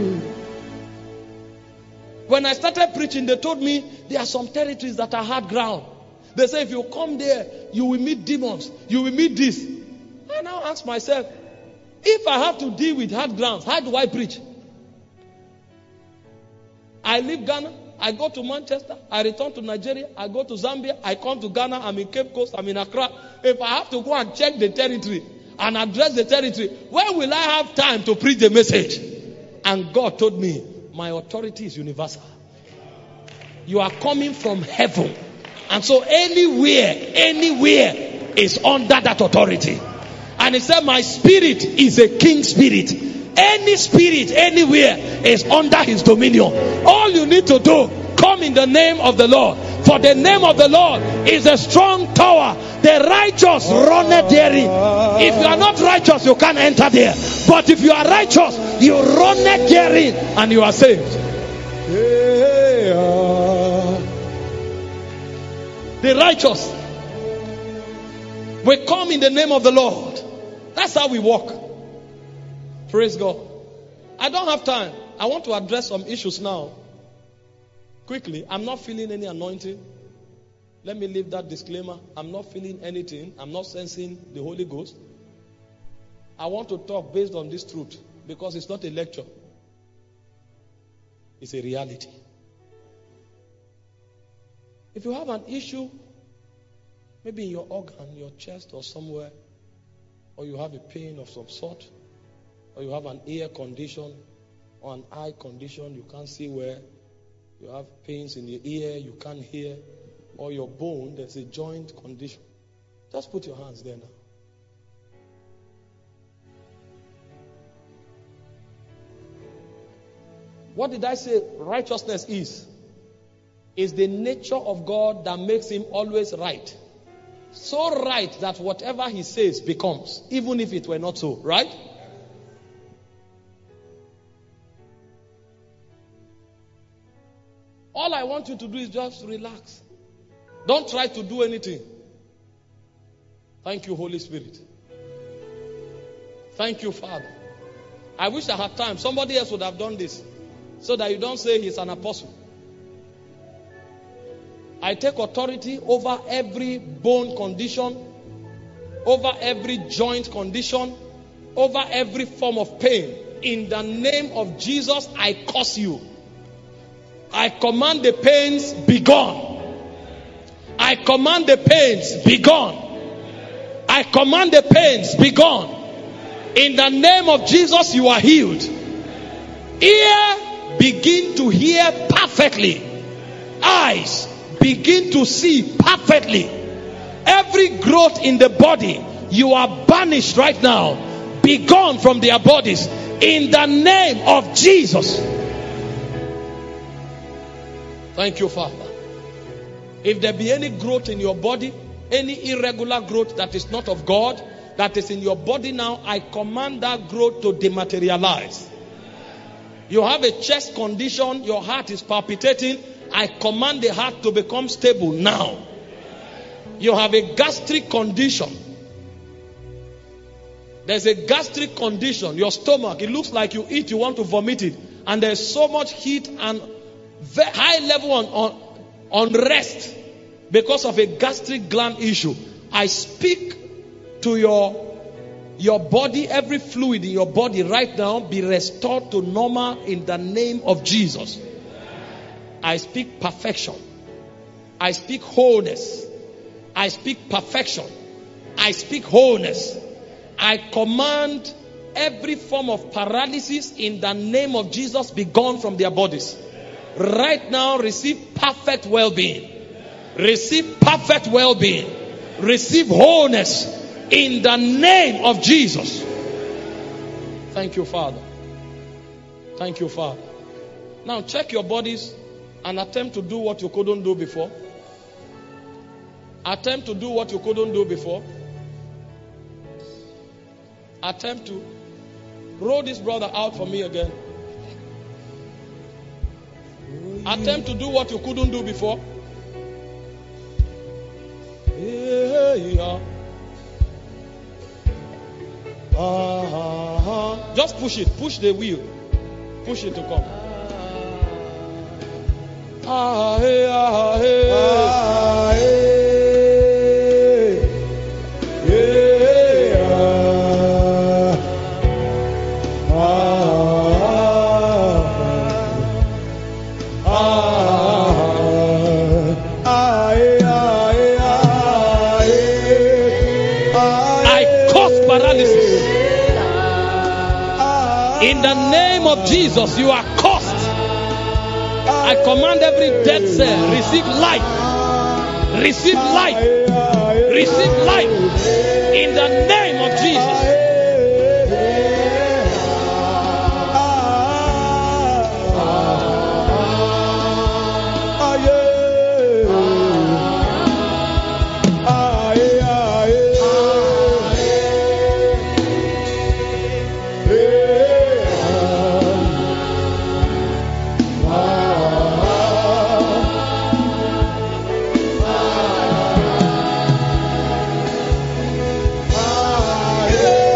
When I started preaching, they told me there are some territories that are hard ground. They say if you come there, you will meet demons. You will meet this. I now ask myself, if I have to deal with hard grounds, how do I preach? I leave Ghana. I go to Manchester. I return to Nigeria. I go to Zambia. I come to Ghana. I'm in Cape Coast. I'm in Accra. If I have to go and check the territory and address the territory, when will I have time to preach the message? And God told me, my authority is universal. You are coming from heaven. And so anywhere, anywhere is under that authority. And he said, my spirit is a king spirit. Any spirit, anywhere is under his dominion. All you need to do, come in the name of the Lord. For the name of the Lord is a strong tower. The righteous runneth therein. If you are not righteous, you can't enter there. But if you are righteous, you runneth therein and you are saved. The righteous will come in the name of the Lord. That's how we walk. Praise God. I don't have time. I want to address some issues now. Quickly, I'm not feeling any anointing. Let me leave that disclaimer. I'm not feeling anything. I'm not sensing the Holy Ghost. I want to talk based on this truth because it's not a lecture. It's a reality. If you have an issue, maybe in your organ, your chest or somewhere, or you have a pain of some sort, or you have an ear condition or an eye condition, you can't see where, you have pains in your ear, you can't hear, or your bone, there's a joint condition, just put your hands there now. What did I say righteousness is? Is the nature of God that makes him always right. So right that whatever he says becomes, even if it were not so, right? All I want you to do is just relax. Don't try to do anything. Thank you, Holy Spirit. Thank you, Father. I wish I had time. Somebody else would have done this so that you don't say he's an apostle. I take authority over every bone condition, over every joint condition, over every form of pain. In the name of Jesus, I curse you. I command the pains be gone. I command the pains be gone. I command the pains be gone. In the name of Jesus, you are healed. Ear, begin to hear perfectly. Eyes, begin to see perfectly. Every growth in the body, you are banished right now. Be gone from their bodies. In the name of Jesus. Thank you, Father. If there be any growth in your body, any irregular growth that is not of God, that is in your body now, I command that growth to dematerialize. You have a chest condition, your heart is palpitating, I command the heart to become stable now. You have a gastric condition. There's a gastric condition, your stomach, it looks like you eat, you want to vomit it, and there's so much heat and very high level on, on unrest because of a gastric gland issue. I speak to your, your body, every fluid in your body right now be restored to normal in the name of Jesus. I speak perfection. I speak wholeness. I speak perfection. I speak wholeness. I command every form of paralysis in the name of Jesus be gone from their bodies. Right now, receive perfect well-being. Receive perfect well-being. Receive wholeness in the name of Jesus. Thank you, Father. Thank you, Father. Now check your bodies and attempt to do what you couldn't do before. Attempt to do what you couldn't do before. Attempt to roll this brother out for me again. Attempt to do what you couldn't do before. Yeah. Uh-huh. Just push it. Push the wheel. Push it to come. Ah, hey, ah, hey. Ah, hey. In the name of Jesus, you are cursed. I command every dead cell, receive life. Receive life. Receive life. In the name of Jesus. Yeah.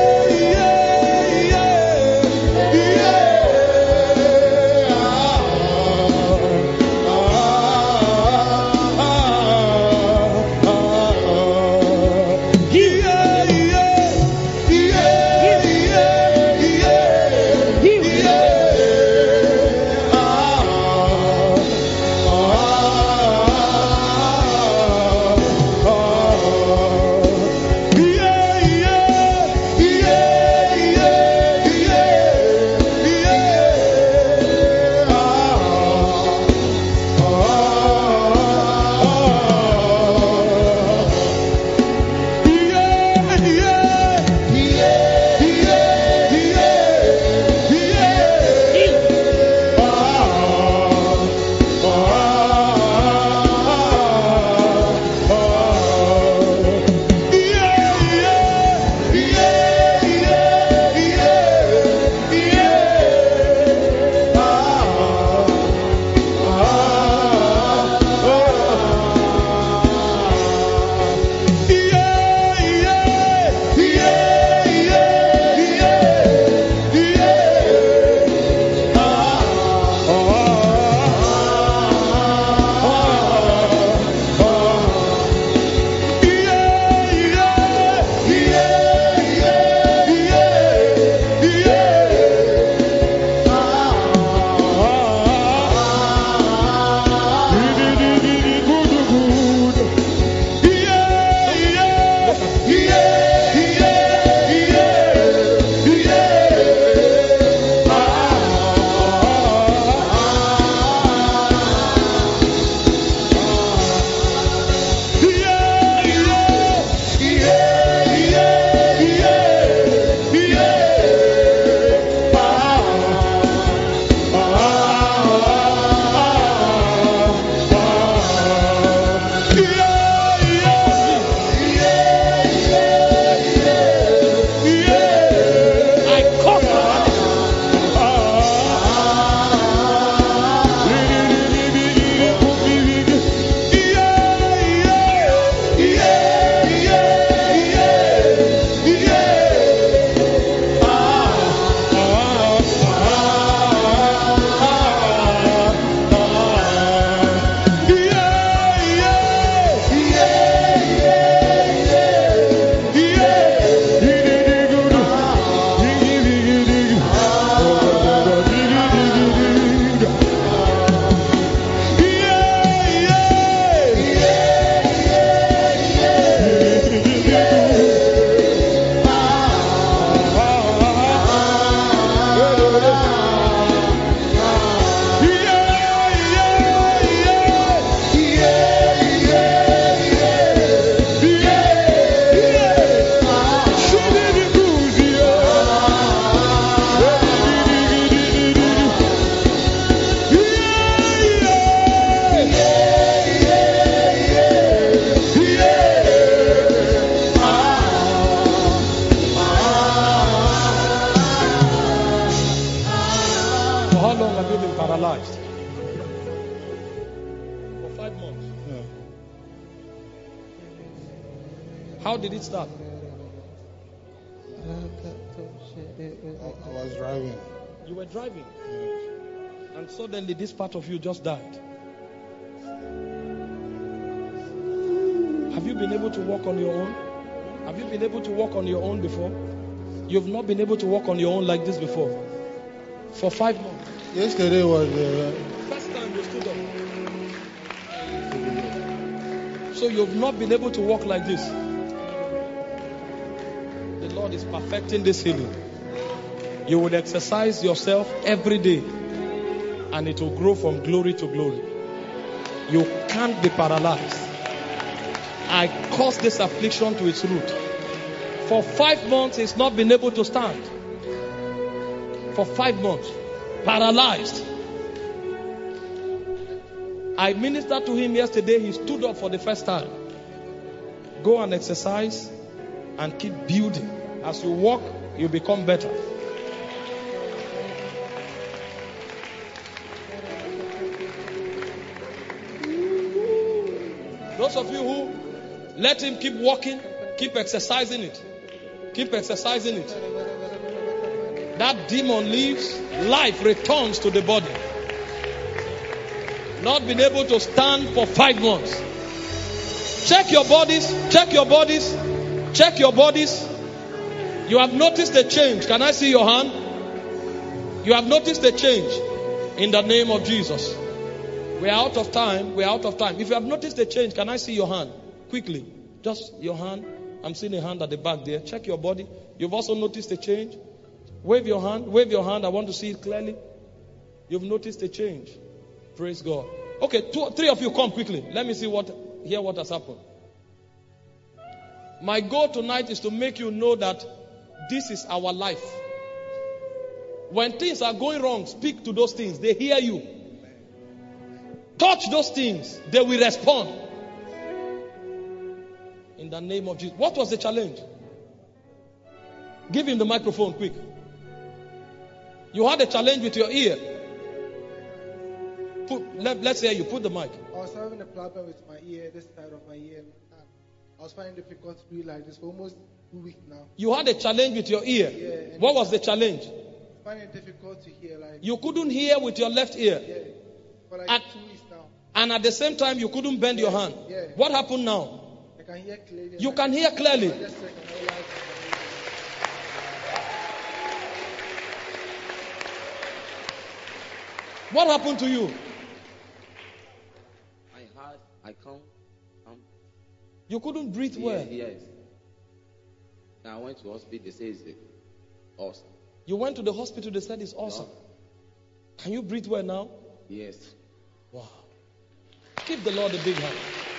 five months. Yeah. How did it start? I, I was driving. You were driving, Yeah. and suddenly this part of you just died. Have you been able to walk on your own? Have you been able to walk on your own before? You've not been able to walk on your own like this before. For five months. Yesterday was uh, First time you stood up. So you've not been able to walk like this. The Lord is perfecting this healing. You will exercise yourself every day, and it will grow from glory to glory. You can't be paralyzed. I caused this affliction to its root. For five months, he's not been able to stand. For five months, paralyzed. I ministered to him yesterday. He stood up for the first time. Go and exercise and keep building. As you walk, you become better. Those of you who let him keep walking, keep exercising it. Keep exercising it. That demon leaves, life returns to the body. Not been able to stand for five months. Check your bodies, check your bodies, check your bodies. You have noticed a change. Can I see your hand? You have noticed a change in the name of Jesus. We are out of time. We are out of time. If you have noticed a change, can I see your hand? Quickly. Just your hand. I'm seeing a hand at the back there. Check your body. You've also noticed a change. Wave your hand. Wave your hand. I want to see it clearly. You've noticed a change. Praise God. Okay, two, three of you come quickly. Let me see what, hear what has happened. My goal tonight is to make you know that this is our life. When things are going wrong, speak to those things. They hear you. Touch those things. They will respond. In the name of Jesus. What was the challenge? Give him the microphone quick. You had a challenge with your ear. Put, let, let's hear you. Put the mic. I was having a problem with my ear, this side of my ear. And I was finding it difficult to breathe like this for almost two weeks now. You had a challenge with your ear. Yeah, what was the challenge? Finding it difficult to hear. Like you couldn't hear with your left ear. Yeah, for like at, two weeks now. And at the same time, you couldn't bend yeah, your hand. Yeah. What happened now? I can hear clearly. You can hear clearly. Just second, I like What happened to you? I had, I can't. Um, you couldn't breathe yeah, well. Yes. I went to the hospital. They say it's awesome. You went to the hospital. They said it's awesome. No. Can you breathe well now? Yes. Wow. Give the Lord a big hand.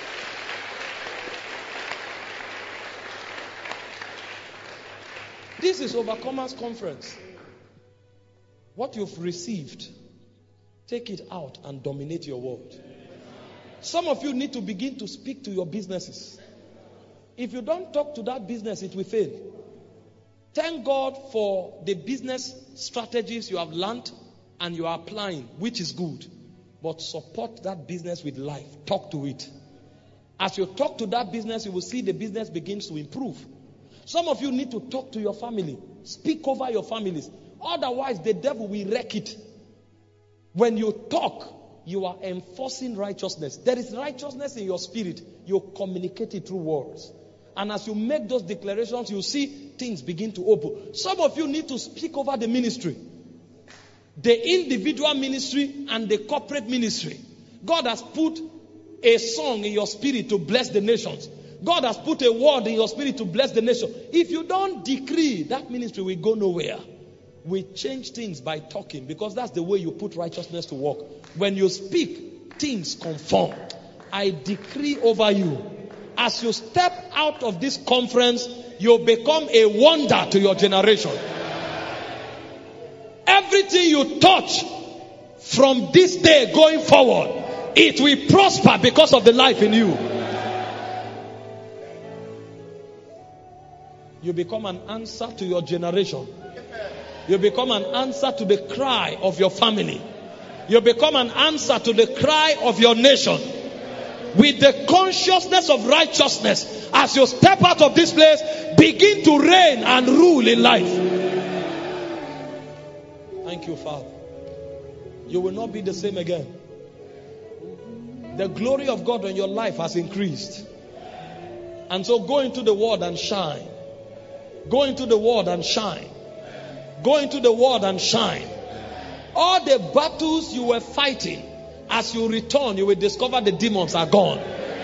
This is Overcomers Conference. What you've received, take it out and dominate your world. Some of you need to begin to speak to your businesses. If you don't talk to that business, it will fail. Thank God for the business strategies you have learned and you are applying, which is good. But support that business with life. Talk to it. As you talk to that business, you will see the business begins to improve. Some of you need to talk to your family. Speak over your families. Otherwise, the devil will wreck it. When you talk, you are enforcing righteousness. There is righteousness in your spirit. You communicate it through words. And as you make those declarations, you see things begin to open. Some of you need to speak over the ministry. The individual ministry and the corporate ministry. God has put a song in your spirit to bless the nations. God has put a word in your spirit to bless the nation. If you don't decree, that ministry will go nowhere. We change things by talking, because that's the way you put righteousness to work. When you speak, things conform. I decree over you, as you step out of this conference, you'll become a wonder to your generation. Everything you touch from this day going forward, it will prosper because of the life in you. You become an answer to your generation. You become an answer to the cry of your family. You become an answer to the cry of your nation. with the consciousness of righteousness, as you step out of this place, begin to reign and rule in life. Thank you, Father. You will not be the same again. The glory of God in your life has increased. And so go into the world and shine. Go into the world and shine. Go into the world and shine. All the battles you were fighting, as you return, you will discover the demons are gone.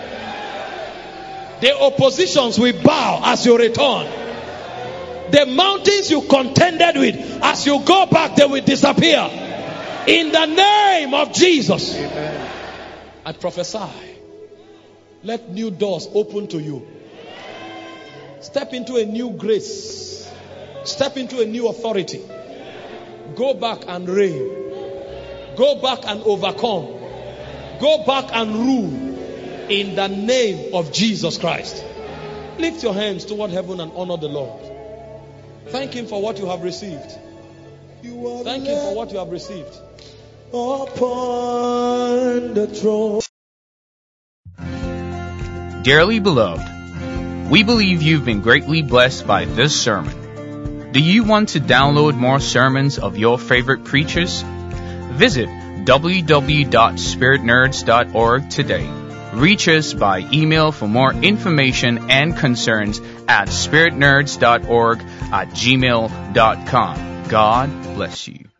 The oppositions will bow as you return. The mountains you contended with, as you go back, they will disappear. In the name of Jesus. Amen. I prophesy. Let new doors open to you. Step into a new grace. Step into a new authority. Go back and reign. Go back and overcome. Go back and rule. In the name of Jesus Christ. Lift your hands toward heaven and honor the Lord. Thank Him for what you have received. Thank Him for what you have received. Upon the throne. Dearly beloved, we believe you've been greatly blessed by this sermon. Do you want to download more sermons of your favorite preachers? Visit w w w dot spirit nerds dot org today. Reach us by email for more information and concerns at spirit nerds dot org at gmail dot com. God bless you.